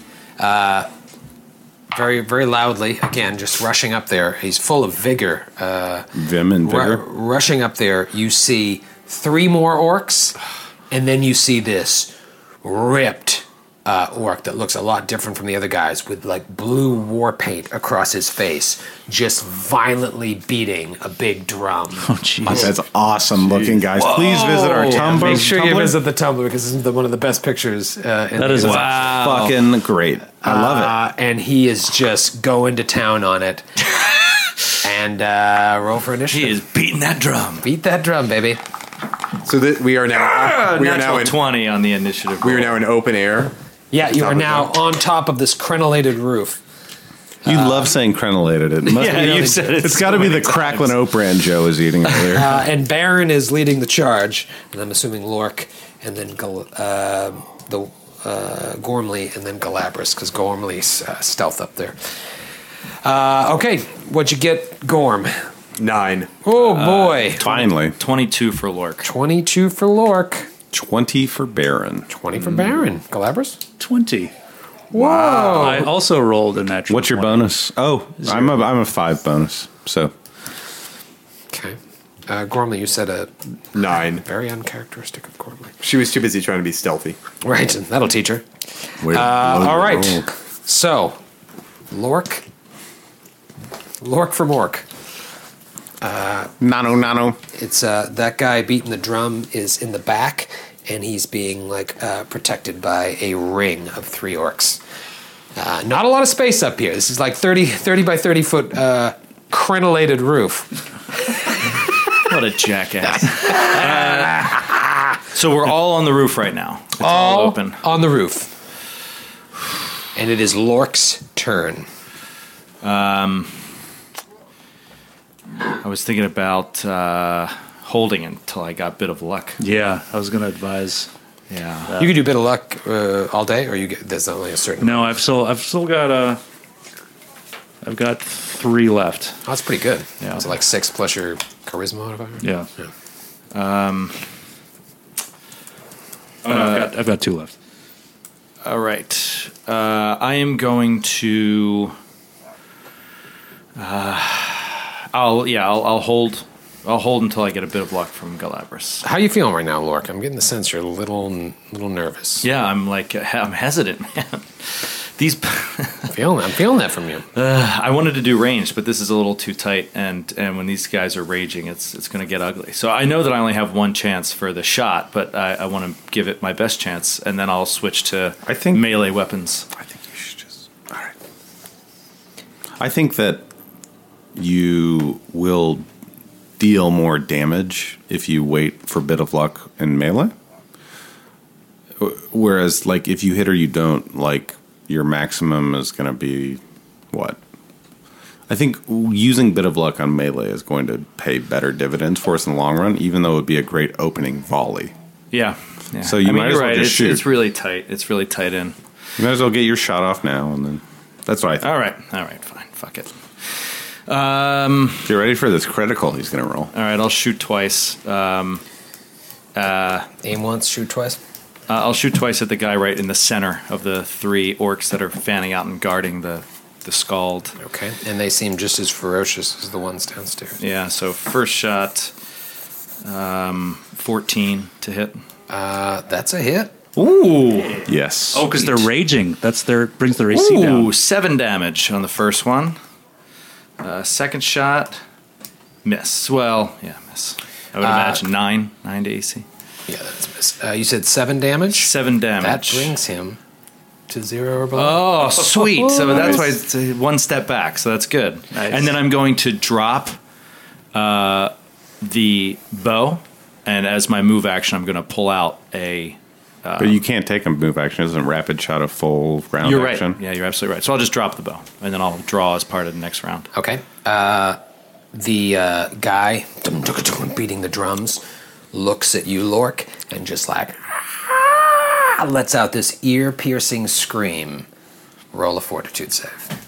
very very loudly again, just rushing up there. He's full of vigor. Vim and vigor. Rushing up there, you see 3 more orcs, and then you see this ripped orc that looks a lot different from the other guys, with like blue war paint across his face, just violently beating a big drum. Oh, jeez. That's awesome looking, guys. Please visit our Tumblr. Make sure you Tumblr. visit the Tumblr because this is one of the best pictures. That is Fucking great. I love it. And he is just going to town on it. And roll for initiative. He is beating that drum. Beat that drum, baby. So we are now Natural in 20 on the initiative. we are roll. now in open air. Yeah, you Top are of now that. on top of this crenellated roof. You love saying crenellated. It must Yeah, be. you've said it It's so got to be many the crackling oat bran Joe is eating earlier. And Baron is leading the charge, and I'm assuming Lork, and then Gormley, and then Galabras, because Gormley's stealth up there. Okay, what'd you get, Gorm? 9. Oh, boy. Finally, 22 for Lork. 22 for Lork, 20 for Baron. 20 for Baron. Galabras? 20. Whoa. I also rolled a natural What's your 20. bonus? Oh, I'm a 5 bonus. So Okay. Gormley, you said a 9. very uncharacteristic of Gormley. She was too busy trying to be stealthy. Right, that'll teach her. wait, All right. So, Lork from Orc. Nano. It's that guy beating the drum is in the back, and he's being protected by a ring of 3 orcs. Not a lot of space up here. This is like 30 by 30 foot crenellated roof. What a jackass. So we're all on the roof right now. It's all open. On the roof. And it is Lork's turn. I was thinking about holding until I got a bit of luck. Yeah, I was going to advise. Yeah. You can do a bit of luck all day, or there's only a certain. No, I've still got I've got 3 left. Oh, that's pretty good. Yeah. Is it like 6 plus your charisma modifier? Yeah. Yeah. I've got 2 left. All right. I am going to. I'll hold. I'll hold until I get a bit of luck from Galabras. How are you feeling right now, Lork? I'm getting the sense you're a little nervous. Yeah, I'm hesitant, man. These. I'm feeling that from you. I wanted to do ranged, but this is a little too tight, and when these guys are raging, it's going to get ugly. So I know that I only have 1 chance for the shot, but I want to give it my best chance, and then I'll switch to melee weapons. I think you should just. All right. I think that you will deal more damage if you wait for bit of luck in melee. Whereas, like, if you hit or you don't, like, your maximum is going to be what? I think using bit of luck on melee is going to pay better dividends for us in the long run, even though it would be a great opening volley. Yeah. So you might as you're well right. just shoot. It's really tight. It's really tight in. You might as well get your shot off now, and then that's what I think. All right, fine. Fuck it. If you're ready for this critical, he's going to roll. All right, I'll shoot twice. Aim once, shoot twice. I'll shoot twice at the guy right in the center of the 3 orcs that are fanning out and guarding the Scald. Okay. And they seem just as ferocious as the ones downstairs. Yeah, so first shot, 14 to hit. That's a hit. Ooh. Yes. Oh, because they're raging. Brings their AC Ooh, down. 7 damage on the first one. Second shot, miss. Well, yeah, miss. I would imagine 9 to AC. Yeah, that's a miss. You said 7 damage? 7 damage. That brings him to 0 or below. Oh, sweet. So that's why it's one step back. So that's good. Nice. And then I'm going to drop the bow. And as my move action, I'm going to pull out a... But you can't take a move action. Isn't rapid shot a full round You're action? right. Yeah, you're absolutely right. So I'll just drop the bow. And then I'll draw as part of the next round. Okay. The guy beating the drums looks at you, Lork, and just like lets out this ear-piercing scream. Roll a fortitude save.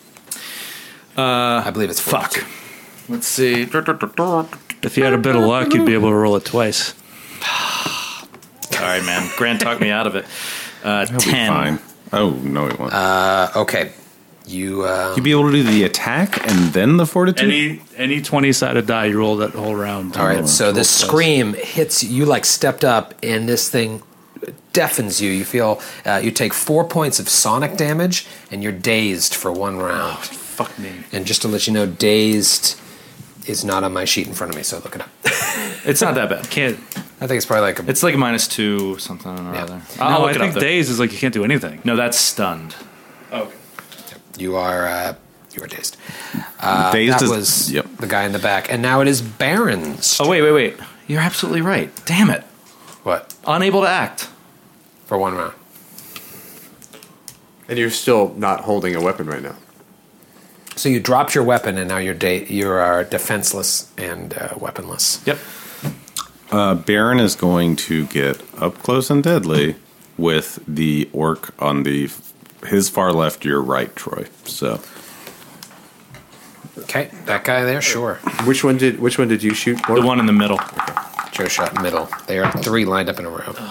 I believe it's fortitude. Fuck. Let's see. If you had a bit of luck, you'd be able to roll it twice. All right, man. Grant talked me out of it. 10. Be fine. Oh, no, it won't. Okay. You'd be able to do the attack and then the fortitude? Any 20-sided die, you roll that whole round. All right, so this scream hits you, like stepped up, and this thing deafens you. You feel you take 4 points of sonic damage, and you're dazed for 1 round. Oh, fuck me. And just to let you know, dazed is not on my sheet in front of me, so look it up. It's not that bad. Can't. I think it's probably like a... It's like a -2 something or Yeah. other. No, I'll I look it think up, though. daze is like you can't do anything. No, that's stunned. Okay. You are dazed. Dazed That is- was yep. the guy in the back. And now it is Baron's. Oh, wait. You're absolutely right. Damn it. What? Unable to act. For 1 round. And you're still not holding a weapon right now. So you dropped your weapon, and now you are defenseless and weaponless. Yep. Baron is going to get up close and deadly with the orc on his far left, your right, Troy. So Okay, that guy there, sure. Which one did you shoot? The one in the middle. Joe shot middle. There are 3 lined up in a row.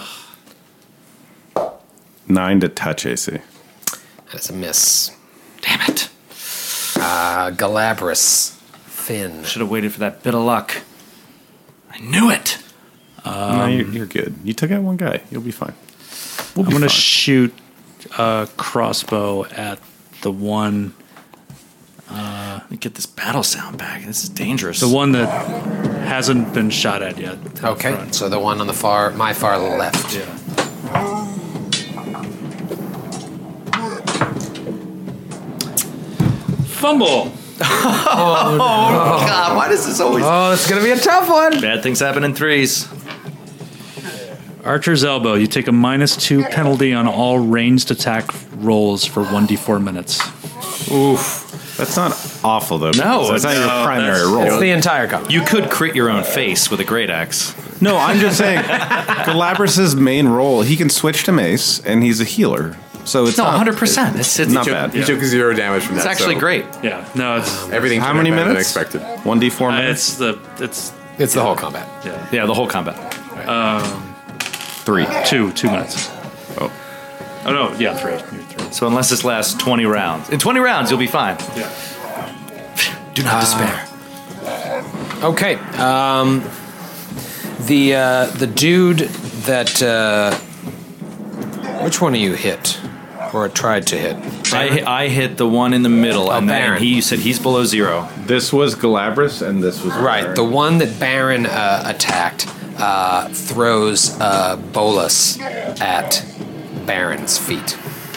9 to touch AC. That's a miss. Damn it. Galabras. Finn. Should have waited for that bit of luck. I knew it. No, you're good. You took out 1 guy. You'll be fine. I'm going to shoot a crossbow at the one Let me get this battle sound back. This is dangerous. that hasn't been shot at yet. Okay, so the one on my far left. Yeah. Fumble. God, why does this always... Oh, it's going to be a tough one. Bad things happen in 3s. Archer's elbow. You take a -2 penalty on all ranged attack rolls for 1d4 minutes. Oof. That's not awful, though. No, that's not your primary that's- role. It's the entire combat. You could crit your own face with a great axe. No, I'm just saying, Galabras' main role, he can switch to mace, and he's a healer. So it's No, not 100%. It's not He bad. took 0 damage from It's that. actually so great. Yeah. No, it's Everything How turned out many better than minutes? expected. 1d4 minutes? It's the whole combat. Yeah, the whole combat. 3. 2 minutes. Oh. Oh no, yeah, 3. You're 3. So unless this lasts 20 rounds. In 20 rounds, you'll be fine. Yeah. Do not despair. Okay. The dude that which one of you hit or tried to hit? I hit the one in the middle, and then Baron. he said he's below 0. This was Galabras, and this was Right. The one that Baron attacked throws a bolus at Baron's feet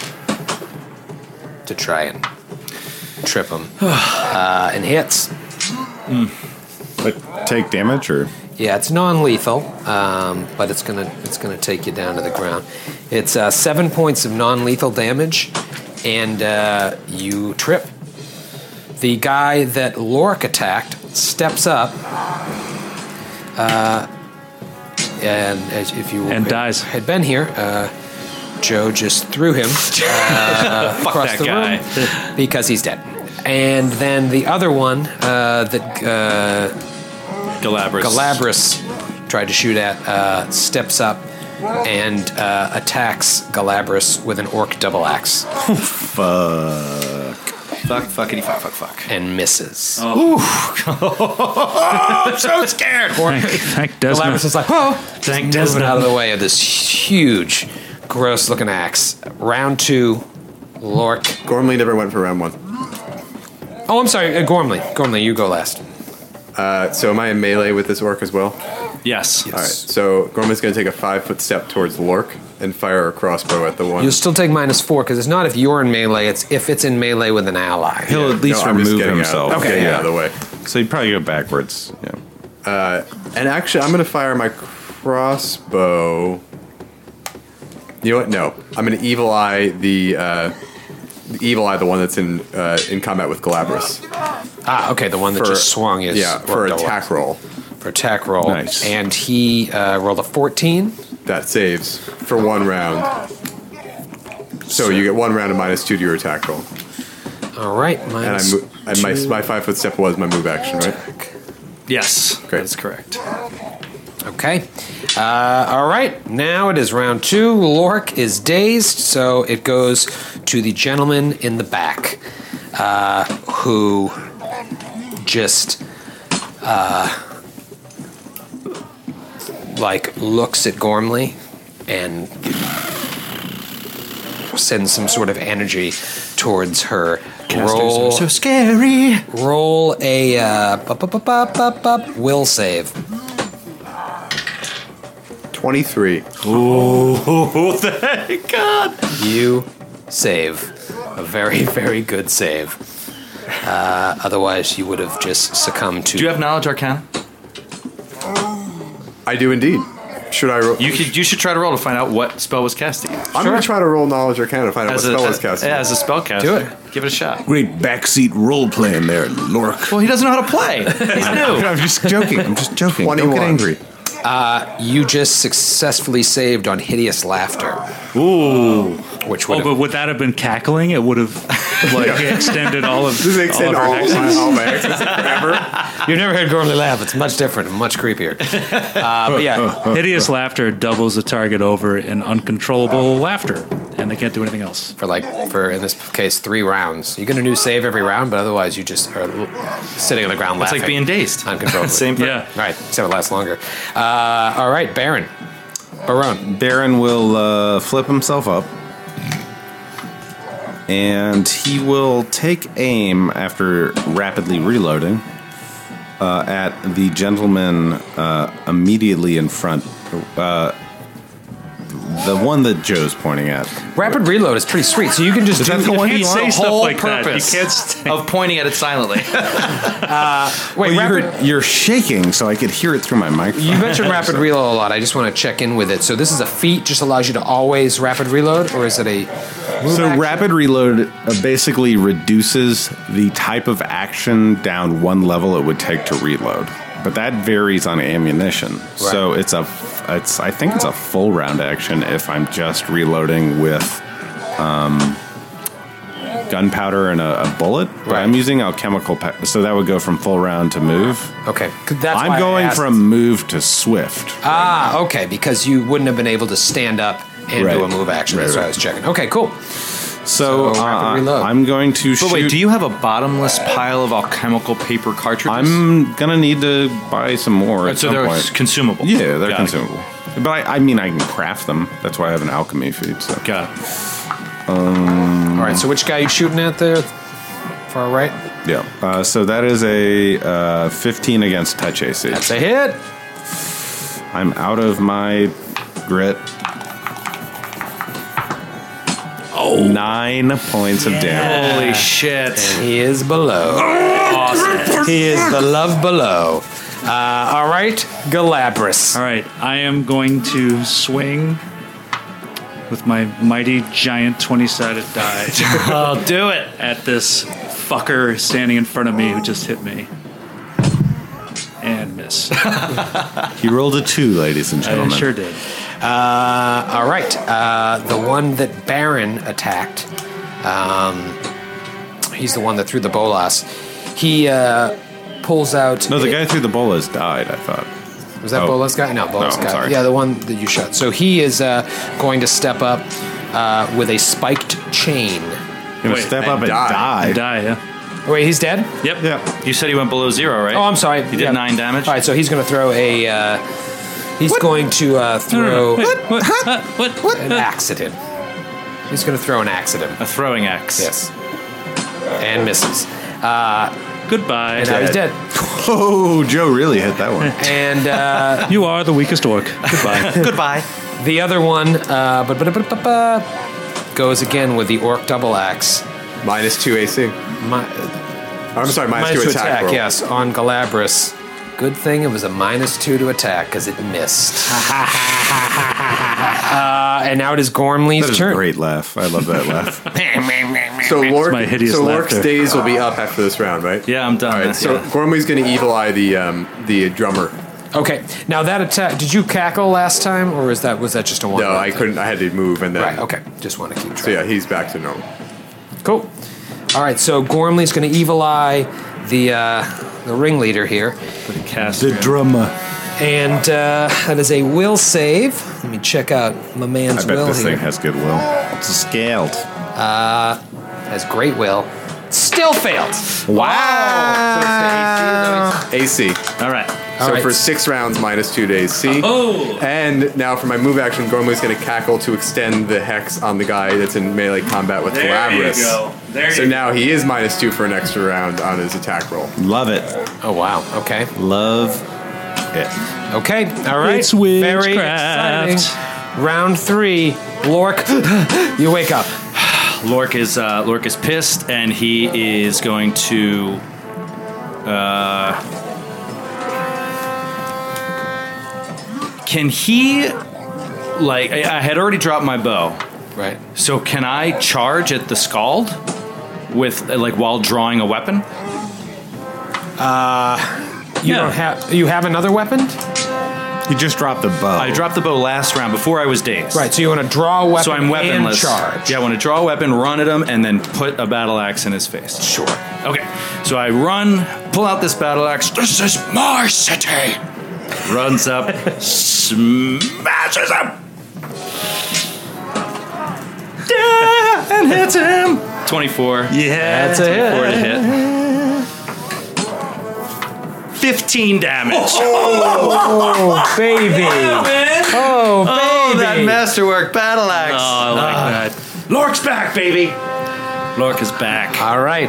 to try and trip him, and hits. But take damage, or Yeah, it's non-lethal, but it's gonna take you down to the ground. It's 7 points of non-lethal damage, and you trip. The guy that Lork attacked steps up, and if you And dies. had been here, Joe just threw him across that the guy. room because he's dead. And then the other one that Galabras. Galabras tried to shoot at steps up and attacks Galabras with an orc double axe. fuck. Fuck, fuckity, fuck. and misses. I'm so scared. Thank Desmond. Galabras is like, oh, Thank moving Desmond. out of the way of this huge, gross-looking axe. Round 2, Lork. Gormley never went for round 1. Oh, I'm sorry, Gormley. Gormley, you go last. So am I in melee with this orc as well? Yes. All right. So Gormley's going to take a 5-foot step towards Lork and fire a crossbow at the one. You'll still take -4 because it's not if you're in melee; it's if it's in melee with an ally. He'll at least I'm just remove getting himself. Out. Okay, Getting yeah. out of the way. So he'd probably go backwards. Yeah. And actually, I'm going to fire my crossbow. You know what? No, I'm going to evil eye the one that's in combat with Galabras Ah, okay, the one that just swung his for orc attack roll. For attack roll. Nice. And he rolled a 14. That saves for 1 round. So you get 1 round of -2 to your attack roll. All right, And my 5-foot step was my move action, right? Yes. Great. That's correct. Okay. All right. Now it is round 2. Lork is dazed, so it goes to the gentleman in the back, who just looks at Gormley and sends some sort of energy towards her. Casters are so scary. Roll a will save. 23. Oh, thank God. You save. A very, very good save. Otherwise, you would have just succumbed to. Do you have knowledge arcana? I do indeed. Should I roll? You should try to roll to find out what spell was cast again. I'm going to try to roll knowledge arcana to find out what spell was cast. Yeah, as a spellcaster. Do it. Give it a shot. Great backseat role playing there, Lork. Well, he doesn't know how to play. He's new. I'm just joking. I'm just joking. Don't 21. get angry. You just successfully saved on hideous laughter. Ooh. Which would Oh, but would that have been cackling? It would have extended all of Does it extend all of her hexes. all my hexes forever? You've never heard Gormley laugh. It's much different and much creepier. But yeah, Hideous laughter doubles the target over in uncontrollable laughter, and they can't do anything else. for in this case 3 rounds. You get a new save every round, but otherwise you just are sitting on the ground It's laughing. like being dazed. Uncontrollably. Same thing. Yeah. Right, except it lasts longer. All right, Baron. Baron will flip himself up. And he will take aim after rapidly reloading at the gentleman immediately in front. The one that Joe's pointing at. Rapid reload is pretty sweet, so you can just Is do that the one you you can't want? say stuff like that. purpose. You can't stay. Of pointing at it silently. Wait, You're shaking, so I could hear it through my microphone. you mentioned rapid reload a lot. I just want to check in with it. So this is a feat, just allows you to always rapid reload, or is it a move So action? rapid reload basically reduces the type of action down 1 level it would take to reload, but that varies on ammunition. So I think it's a full round action if I'm just reloading with gunpowder and a bullet. But I'm using alchemical, so that would go from full round to move. Okay, 'cause that's why I'm I going asked. from move to swift. okay, because you wouldn't have been able to stand up and Right. do a move action. That's Right, what I was checking. Okay, cool. So rapid reload. I'm going to shoot. But wait, do you have a bottomless pile of alchemical paper cartridges? I'm gonna need to buy some more at So some they're point. consumable. Yeah, they're Got it. consumable. But I mean, I can craft them. That's why I have an alchemy feat. So. Got it. All right, so which guy are you shooting at there? Far right? Yeah. So that is a 15 against touch AC. That's a hit. I'm out of my grit. Oh. 9 points of damage. Holy shit. He is below. Awesome. He is the love below. All right, Galabras. All right, I am going to swing with my mighty giant 20-sided die I'll do it. at this fucker standing in front of me who just hit me. And miss. He rolled a 2, ladies and I gentlemen. sure did. All right, the one that Baron attacked, he's the one that threw the bolas. He pulls out... No, the guy through the bolas died, I thought. Was that Oh. Bolas guy? No, Bolas No, I'm guy. sorry. Yeah, the one that you shot. So he is going to step up with a spiked chain Gonna step up and die. die. Die, yeah. Wait, he's dead? Yep. Yeah. You said he went below 0, right? Oh, I'm sorry. He did 9 damage. All right, so he's going to throw a. He's going to throw an axe at him. He's going to throw an axe at him. A throwing axe. Yes. And misses. Goodbye. And now he's dead. Oh, Joe really hit that one. And You are the weakest orc. Goodbye. Goodbye. the other one goes again with the orc double axe. -2 AC. I'm sorry, minus 2 attack roll. Yes, on Galabras. Good thing it was a -2 to attack because it missed. And now it is Gormley's That is a turn. great laugh. I love that laugh. So my hideous Lork's laughter. days will be up after this round, right? Yeah, I'm done. All right. So Yeah. Gormley's going to evil eye the drummer. Okay, now that attack. Did you cackle last time, or was that just a one? No, I couldn't. I had to move, and then Right. Okay. Just want to keep track. So yeah, he's back to normal. Cool. All right. So Gormley's going to evil eye the ringleader here, The drummer. and that is a will save. Let me check out my I man's bet will this here. thing has good will. It's a scaled. Has great will. Still failed. AC. All right. So right. for 6 rounds, -2 to AC. Oh! And now for my move action, Gormley's going to cackle to extend the hex on the guy that's in melee combat with Galabras. So now he is -2 for an extra round on his attack roll. Love it. Oh wow. Okay. Love it. Okay. All right. It's Very witchcraft. exciting. Round 3. Lork, you wake up. Lork is pissed, and he is going to. Can he? Like, I had already dropped my bow, Right. so can I charge at the Scald with while drawing a weapon? You don't have. You have another weapon. You just dropped the bow. I dropped the bow last round before I was dazed. Right. So you want to draw a weapon. So I'm weaponless. And charge. Yeah, I want to draw a weapon, run at him, and then put a battle axe in his face. Sure. Okay, so I run, pull out this battle axe. This is my city. Runs up, smashes him. Yeah, and hits him. 24. Yeah. That's a hit. 4 to hit. 15 damage. Oh baby. Oh baby. Oh, that masterwork battle axe. Oh, I like that. Lork's back, baby. Lork is back. All right.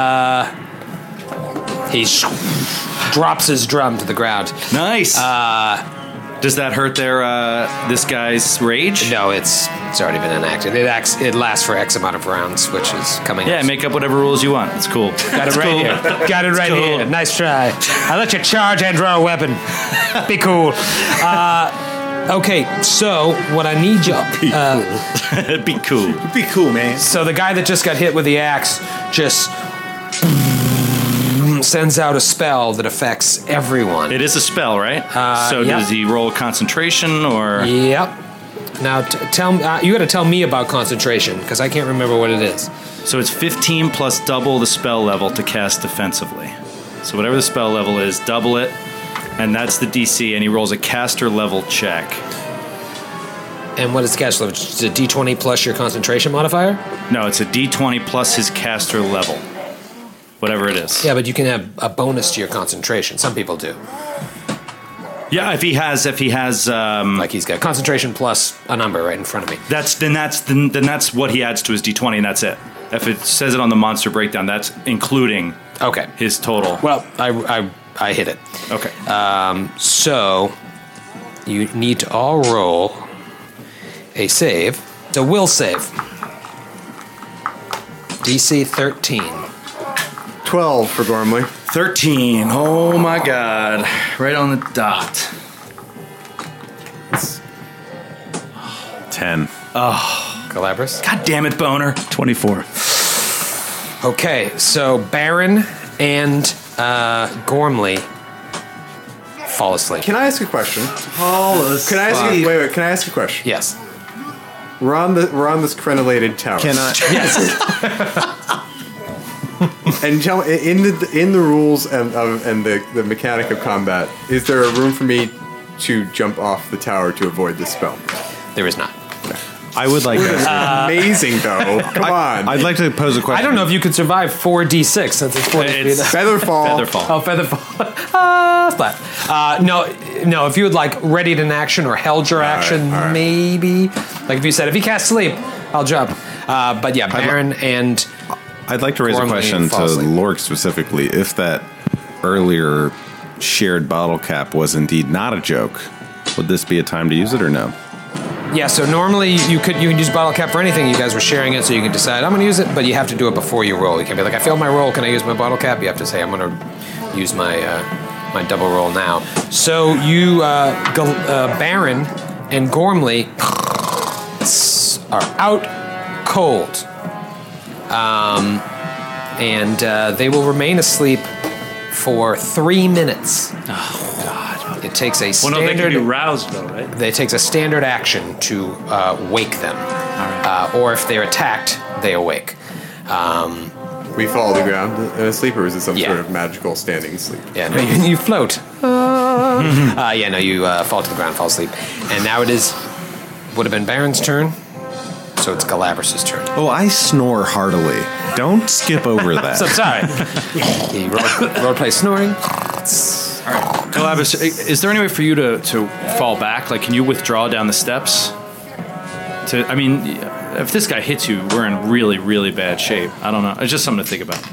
He drops his drum to the ground. Nice. Does that hurt this guy's rage? No, it's already been enacted. It lasts for X amount of rounds, which is coming Yeah, up. make up whatever rules you want. It's cool. Got it right here. Got it right cool. here. Nice try. I let you charge and draw a weapon. Be cool. Okay, so what I need you. It'd be cool. Be cool, man. So the guy that just got hit with the axe just sends out a spell that affects everyone. It is a spell, right? So yep. does he roll concentration or? Yep. Now tell me. You got to tell me about concentration because I can't remember what it is. So it's 15 plus double the spell level to cast defensively. So whatever the spell level is, double it, and that's the DC. And he rolls a caster level check. And what is the caster level? It's a D20 plus your concentration modifier. No, it's a D20 plus his caster level, whatever it is. Yeah, but you can have a bonus to your concentration. Some people do. Yeah, if he has, Like he's got concentration plus a number right in front of me. that's what he adds to his D20, and that's it. If it says it on the monster breakdown, that's including Okay. his total. Well, I hit it. Okay. So you need to all roll a save. It's a will save. DC 13. 12 for Gormley. 13. Oh my god. Right on the dot. 10. Galabras. God damn it, Boner. 24. Okay, so Baron and Gormley fall asleep. Can I ask a question? Can I ask you? Wait. Can I ask a question? Yes. We're on this crenellated tower. Can I? Yes. And tell me, in the rules and the mechanic of combat, is there a room for me to jump off the tower to avoid this spell? There is not. I would like to. Amazing though. Come on. I'd like to pose a question. I don't know if you could survive 4d6 since it's 40 It's feet. Featherfall. Oh, featherfall. Splat. No. If you would like readied an action or held your action, all right. maybe. Like if you said, if he casts sleep, I'll jump. But yeah, Baron and I'd like to raise a Gormley question to fall asleep. Lork specifically. If that earlier shared bottle cap was indeed not a joke, would this be a time to use it or no? yeah. So normally you could use bottle cap for anything. You guys were sharing it, so you can decide I'm going to use it, but you have to do it before you roll. You can't be like, I failed my roll. Can I use my bottle cap? You have to say I'm going to use my my double roll now. So you, Baron and Gormley are out cold. And they will remain asleep for 3 minutes. Oh, God. It takes a Well, standard... no, they can be roused, though, right? It takes a standard action to wake them. Or if they're attacked, they awake. We fall to the ground asleep, or is it some Yeah. sort of magical standing sleep? Yeah, no, you float. You fall to the ground, fall asleep. And now it would have been Baron's turn, so it's Galabras' turn. Oh, I snore heartily. Don't skip over that. So sorry. He roleplay snoring. Galabras, is there any way for you to fall back? Like, can you withdraw down the steps? I mean, if this guy hits you, we're in really, really bad shape. I don't know. It's just something to think about.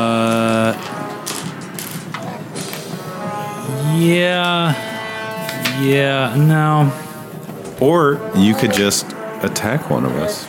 Yeah, no. Or you could just attack one of us.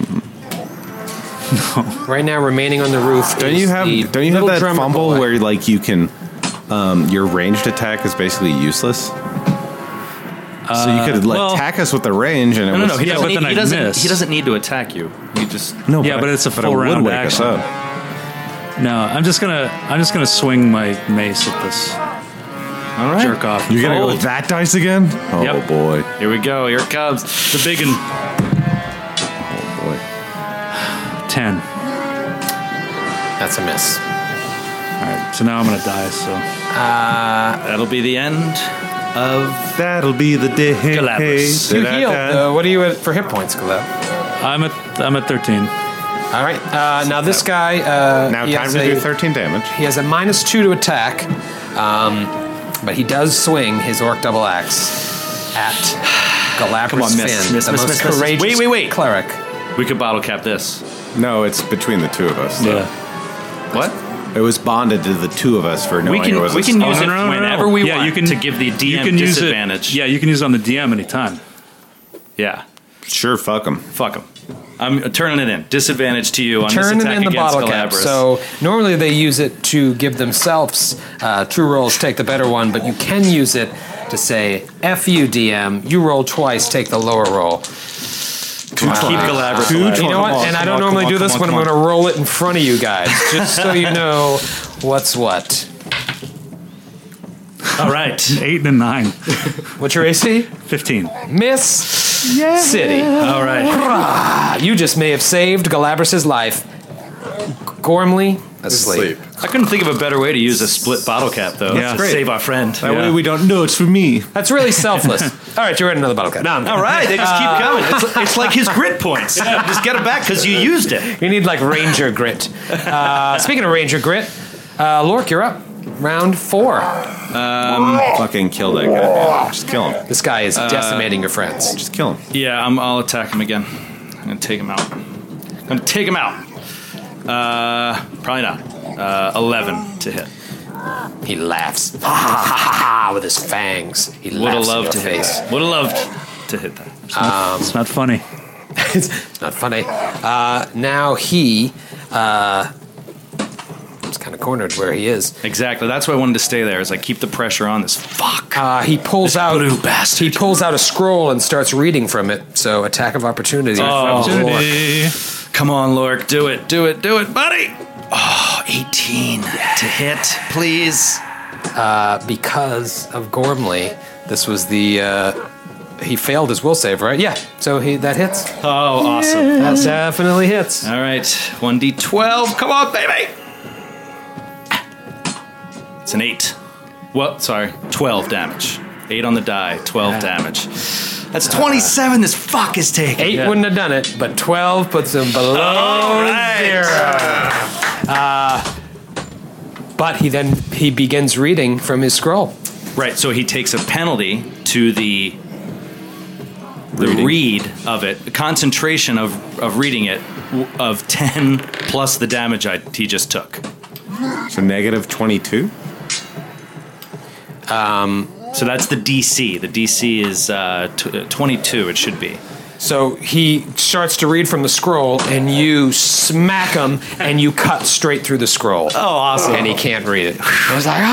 Right now, remaining on the roof. Don't you have that fumble where like you can your ranged attack is basically useless? So you could attack us with the range and it No. would He Yeah, doesn't, but then he, I'd doesn't, miss. he doesn't need to attack you. He just... no, Yeah, but it's a but full it would round wake us action. up. No, I'm just gonna swing my mace at this All right. jerk off. You're gonna go Fold. with that dice again? Oh Yep. boy. Here we go. Here it comes. The big and Oh boy. 10. That's a miss. All right, so now I'm gonna die. So That'll be the end of... That'll be the day. Galabras. You healed. What are you at for hit points, Galab? I'm at 13. All right. Now this guy. Now he time has to a- do 13 damage. He has a -2 to attack, but he does swing his orc double axe at Galabras Come on, miss, Finn, miss, the miss, most miss. courageous Wait. cleric. We could bottle cap this. No, it's between the two of us. Yeah. What? It was bonded to the two of us for knowing We can it was we a can spell. use it no. whenever we Yeah, want you can- to give the DM You can use disadvantage. it. Yeah, you can use it on the DM anytime. Yeah. Sure, fuck them. Fuck him. I'm turning it in. Disadvantage to you on this Turning attack in the against bottle cap. Galabras. So normally they use it to give themselves true rolls, take the better one, but you can use it to say, F you, DM, you roll twice, take the lower roll. keep Galabras alive. You know what? And I don't normally do this, but I'm going to roll it in front of you guys, just so you know what's what. All right. 8 and a 9. What's your AC? 15. Miss City. All right. You just may have saved Galabras' life. Gormley, asleep. I couldn't think of a better way to use a split bottle cap, though. Yeah. To Great. save our friend. That way we don't know it's for me. That's really selfless. All right, you're in another bottle cap. No, I'm All right, they just keep coming. It's like his grit points. Just get it back because you used it. You need like Ranger Grit. Speaking of Ranger Grit, Lork, you're up. Round 4. Fucking kill that guy. Just kill him. This guy is decimating your friends. Just kill him. Yeah, I'll attack him again. I'm gonna take him out. Probably not. 11 to hit. He laughs with his fangs. He Would have laughs in loved your to face. hit that. Would have loved to hit that. It's not funny. It's not funny. Now he is kind of cornered where he is. Exactly. That's why I wanted to stay there. Is like keep the pressure on this. Fuck. He pulls out blue bastard. He pulls out a scroll and starts reading from it. So attack of opportunity. from Lork. Come on, Lork. Do it, buddy. Oh, 18 to hit, please. Because of Gormley, this was the he failed his will save, right? Yeah. So that hits. Oh, awesome. That definitely hits. All right, 1d12. Come on, baby. It's an 8. Well, sorry, 12 damage. 8 on the die, 12 damage. That's 27 this fuck is taking. 8 wouldn't have done it, but 12 puts him below 0. But he begins reading from his scroll. Right, so he takes a penalty to the read of it, the concentration of reading it, of 10 plus the damage he just took. So negative 22? So that's the DC. The DC is 22, it should be. So he starts to read from the scroll, and you smack him, and you cut straight through the scroll. Oh, awesome. And he can't read it. I was like,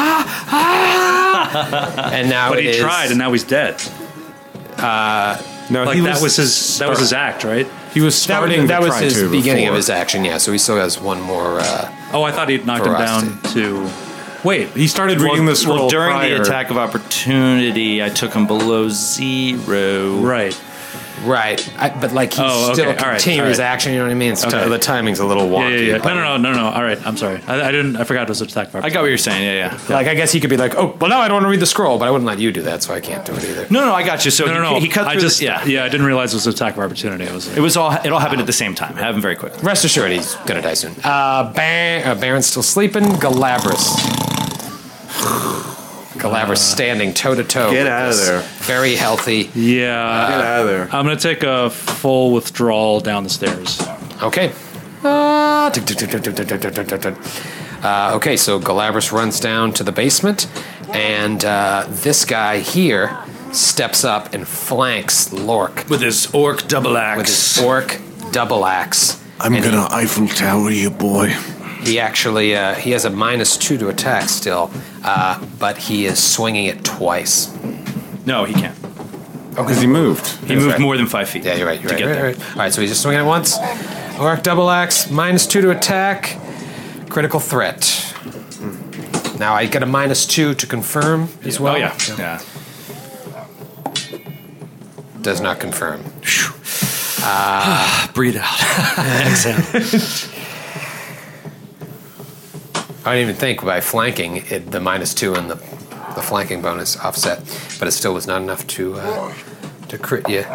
And now But he tried, and now he's dead. No, Like that was his act, right? He was starting that to was try his to beginning before. of his action, yeah. So he still has one more. Oh, I thought he'd knocked him down to. Wait, He started reading the scroll during prior. the attack of opportunity, I took him below 0. right. Right, but like he Oh, still okay, all right, continued all his right. action. You know what I mean? It's Okay. the timing's a little Yeah, wonky. yeah. but- No. All right, I'm sorry. I didn't. I forgot it was an attack. I got what you're saying, yeah. Like I guess he could be like, oh, well, now I don't want to read the scroll, but I wouldn't let you do that, so I can't do it either. No, I got you. So No. he cut I through just. the, Yeah, I didn't realize it was an attack of opportunity. It was. It all happened at the same time. Happened very quickly. Rest assured, he's gonna die soon. Baron's still sleeping. Galabras. Galabras standing toe to toe. Get out of there. Very healthy. Yeah. Get out of there. I'm gonna take a full withdrawal down the stairs. Okay. Okay, so Galabras runs down to the basement, and this guy here steps up and flanks Lork With his orc double axe. with his orc double axe. I'm And gonna Eiffel Tower you, boy. He actually he has a -2 to attack still, but he is swinging it twice. No, he can't. Because he moved. He moved more than 5 feet. Yeah, you're right. to get there. Right. All right, so he's just swinging it once. Orc double axe, -2 to attack, critical threat. Now I get a -2 to confirm as well. Oh, yeah. Does not confirm. Breathe out. Exhale. I didn't even think by flanking it, the -2 and the flanking bonus offset, but it still was not enough to crit you.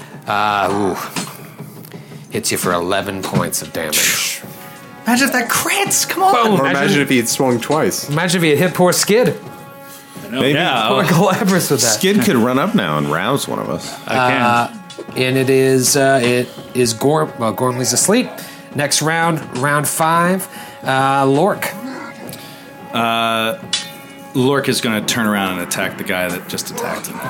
Hits you for 11 points of damage. Imagine if that crits. Come on. Boom! Or imagine if he had swung twice. Imagine if he had hit poor Skid. Maybe Yeah. Poor Galabras with that. Skid could run up now and rouse one of us. I can. And it is Gorm. Well, Gormley's asleep. Next round, round 5. Lork. Lork is going to turn around and attack the guy that just attacked him.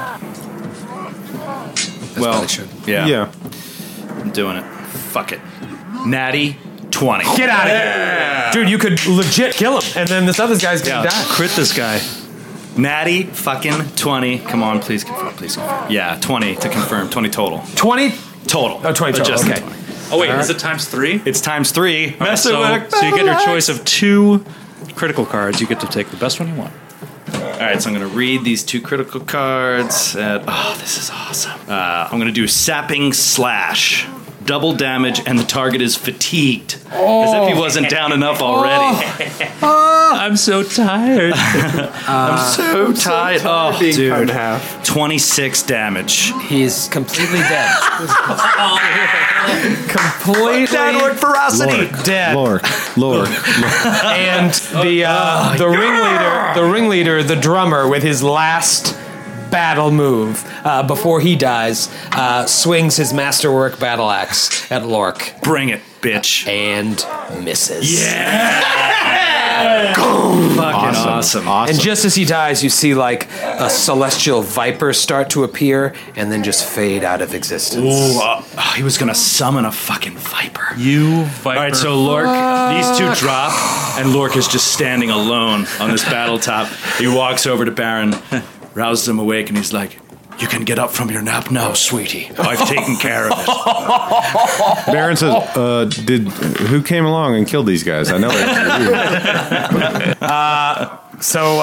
Probably should. Yeah. I'm doing it. Fuck it. Natty 20. Get out of here, dude! You could legit kill him, and then this other guy's gonna die. Crit this guy. Natty fucking 20. Come on, please confirm. Yeah, 20 to confirm. 20 total. 20 Total. Oh, 20 total. Adjusted Okay. 20. Oh wait, is it times 3? It's times 3. So you get your choice of 2 critical cards. You get to take the best one you want. All right, so I'm going to read these 2 critical cards. This is awesome. I'm going to do Sapping Slash. Double damage, and the target is fatigued. As if he wasn't down enough already. I'm so tired. So tired. Oh, Being cut in dude. half. 26 damage. He's completely dead. Completely ferocity. dead. Lork. And the ringleader, the drummer, with his last battle move before he dies, swings his masterwork battle axe at Lork Bring it, bitch. and misses. Fucking awesome. And just as he dies, you see like a celestial viper start to appear and then just fade out of existence. Ooh, he was going to summon a fucking viper. You viper. All right, so Lork, these 2 drop, and Lork is just standing alone on this battle top. He walks over to Baron, rouses him awake, and he's like, "You can get up from your nap now, sweetie. I've taken care of it." Baron says, who came along and killed these guys? I know it. So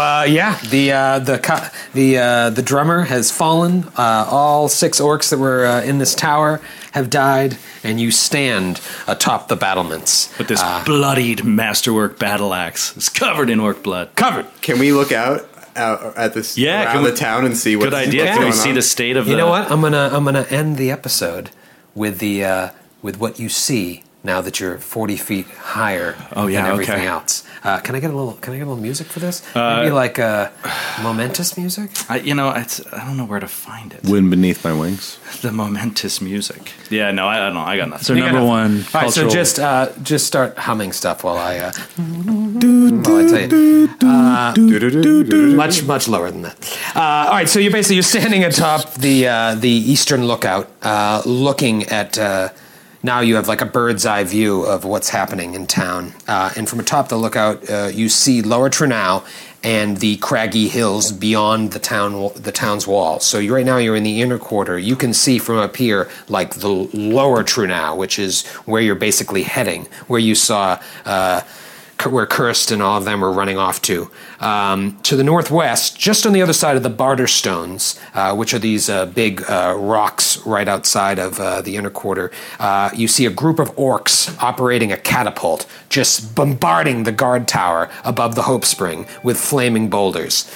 the drummer has fallen. All 6 orcs that were in this tower have died, and you stand atop the battlements. With this bloodied masterwork battle axe. It's covered in orc blood. Covered. Can we look out at this Yeah, around can we- the town and see what's Good idea. what's Can we going see on? the state of You the... know what? I'm gonna end the episode with the with what you see now that you're 40 feet higher Oh, yeah, than everything okay. else. Can I get a little music for this? Maybe like momentous music. I don't know where to find it. Wind beneath my wings. The momentous music. Yeah, no, I don't know. I got nothing. So number one All right, so cultural. just start humming stuff while I tell you. Much lower than that. All right, so you're standing atop the eastern lookout, looking at. Now you have like a bird's eye view of what's happening in town, and from atop the lookout, you see Lower Trunau and the craggy hills beyond the town's walls. So right now you're in the inner quarter. You can see from up here like the Lower Trunau, which is where you're basically heading, where you saw. Where Kirst and all of them were running off to. To the northwest, just on the other side of the Barter Stones, which are these big rocks right outside of the inner quarter, you see a group of orcs operating a catapult, just bombarding the guard tower above the Hope Spring with flaming boulders.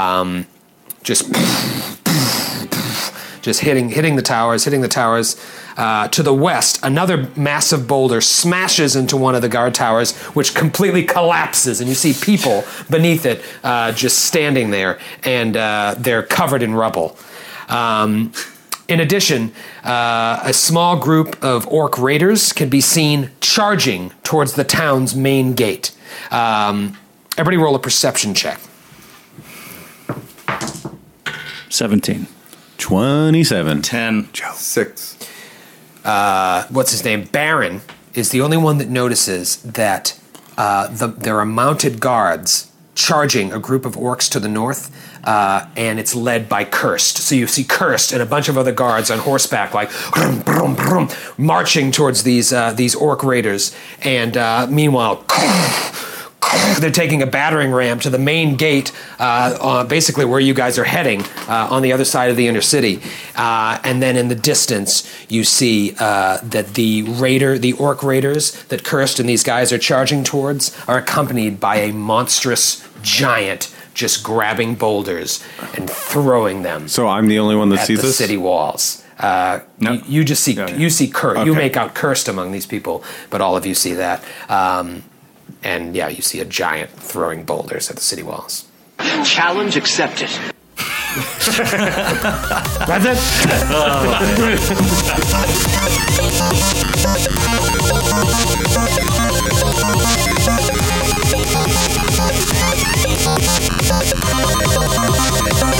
Just hitting the towers. To the west, another massive boulder smashes into one of the guard towers, which completely collapses, and you see people beneath it just standing there, and they're covered in rubble. In addition, a small group of orc raiders can be seen charging towards the town's main gate. Everybody roll a perception check. 17. 27. 10. 6. What's his name? Baron is the only one that notices that there are mounted guards charging a group of orcs to the north, and it's led by Kirst. So you see Kirst and a bunch of other guards on horseback, like marching towards these orc raiders, and meanwhile. They're taking a battering ram to the main gate, basically where you guys are heading, on the other side of the inner city. And then in the distance, you see that the orc raiders that Kirst and these guys are charging towards are accompanied by a monstrous giant just grabbing boulders and throwing them So I'm the only one that at sees the this? city walls. No. You just see you see Kirst. Okay. You make out Kirst among these people, but all of you see that. And yeah, you see a giant throwing boulders at the city walls. Challenge accepted. That's it.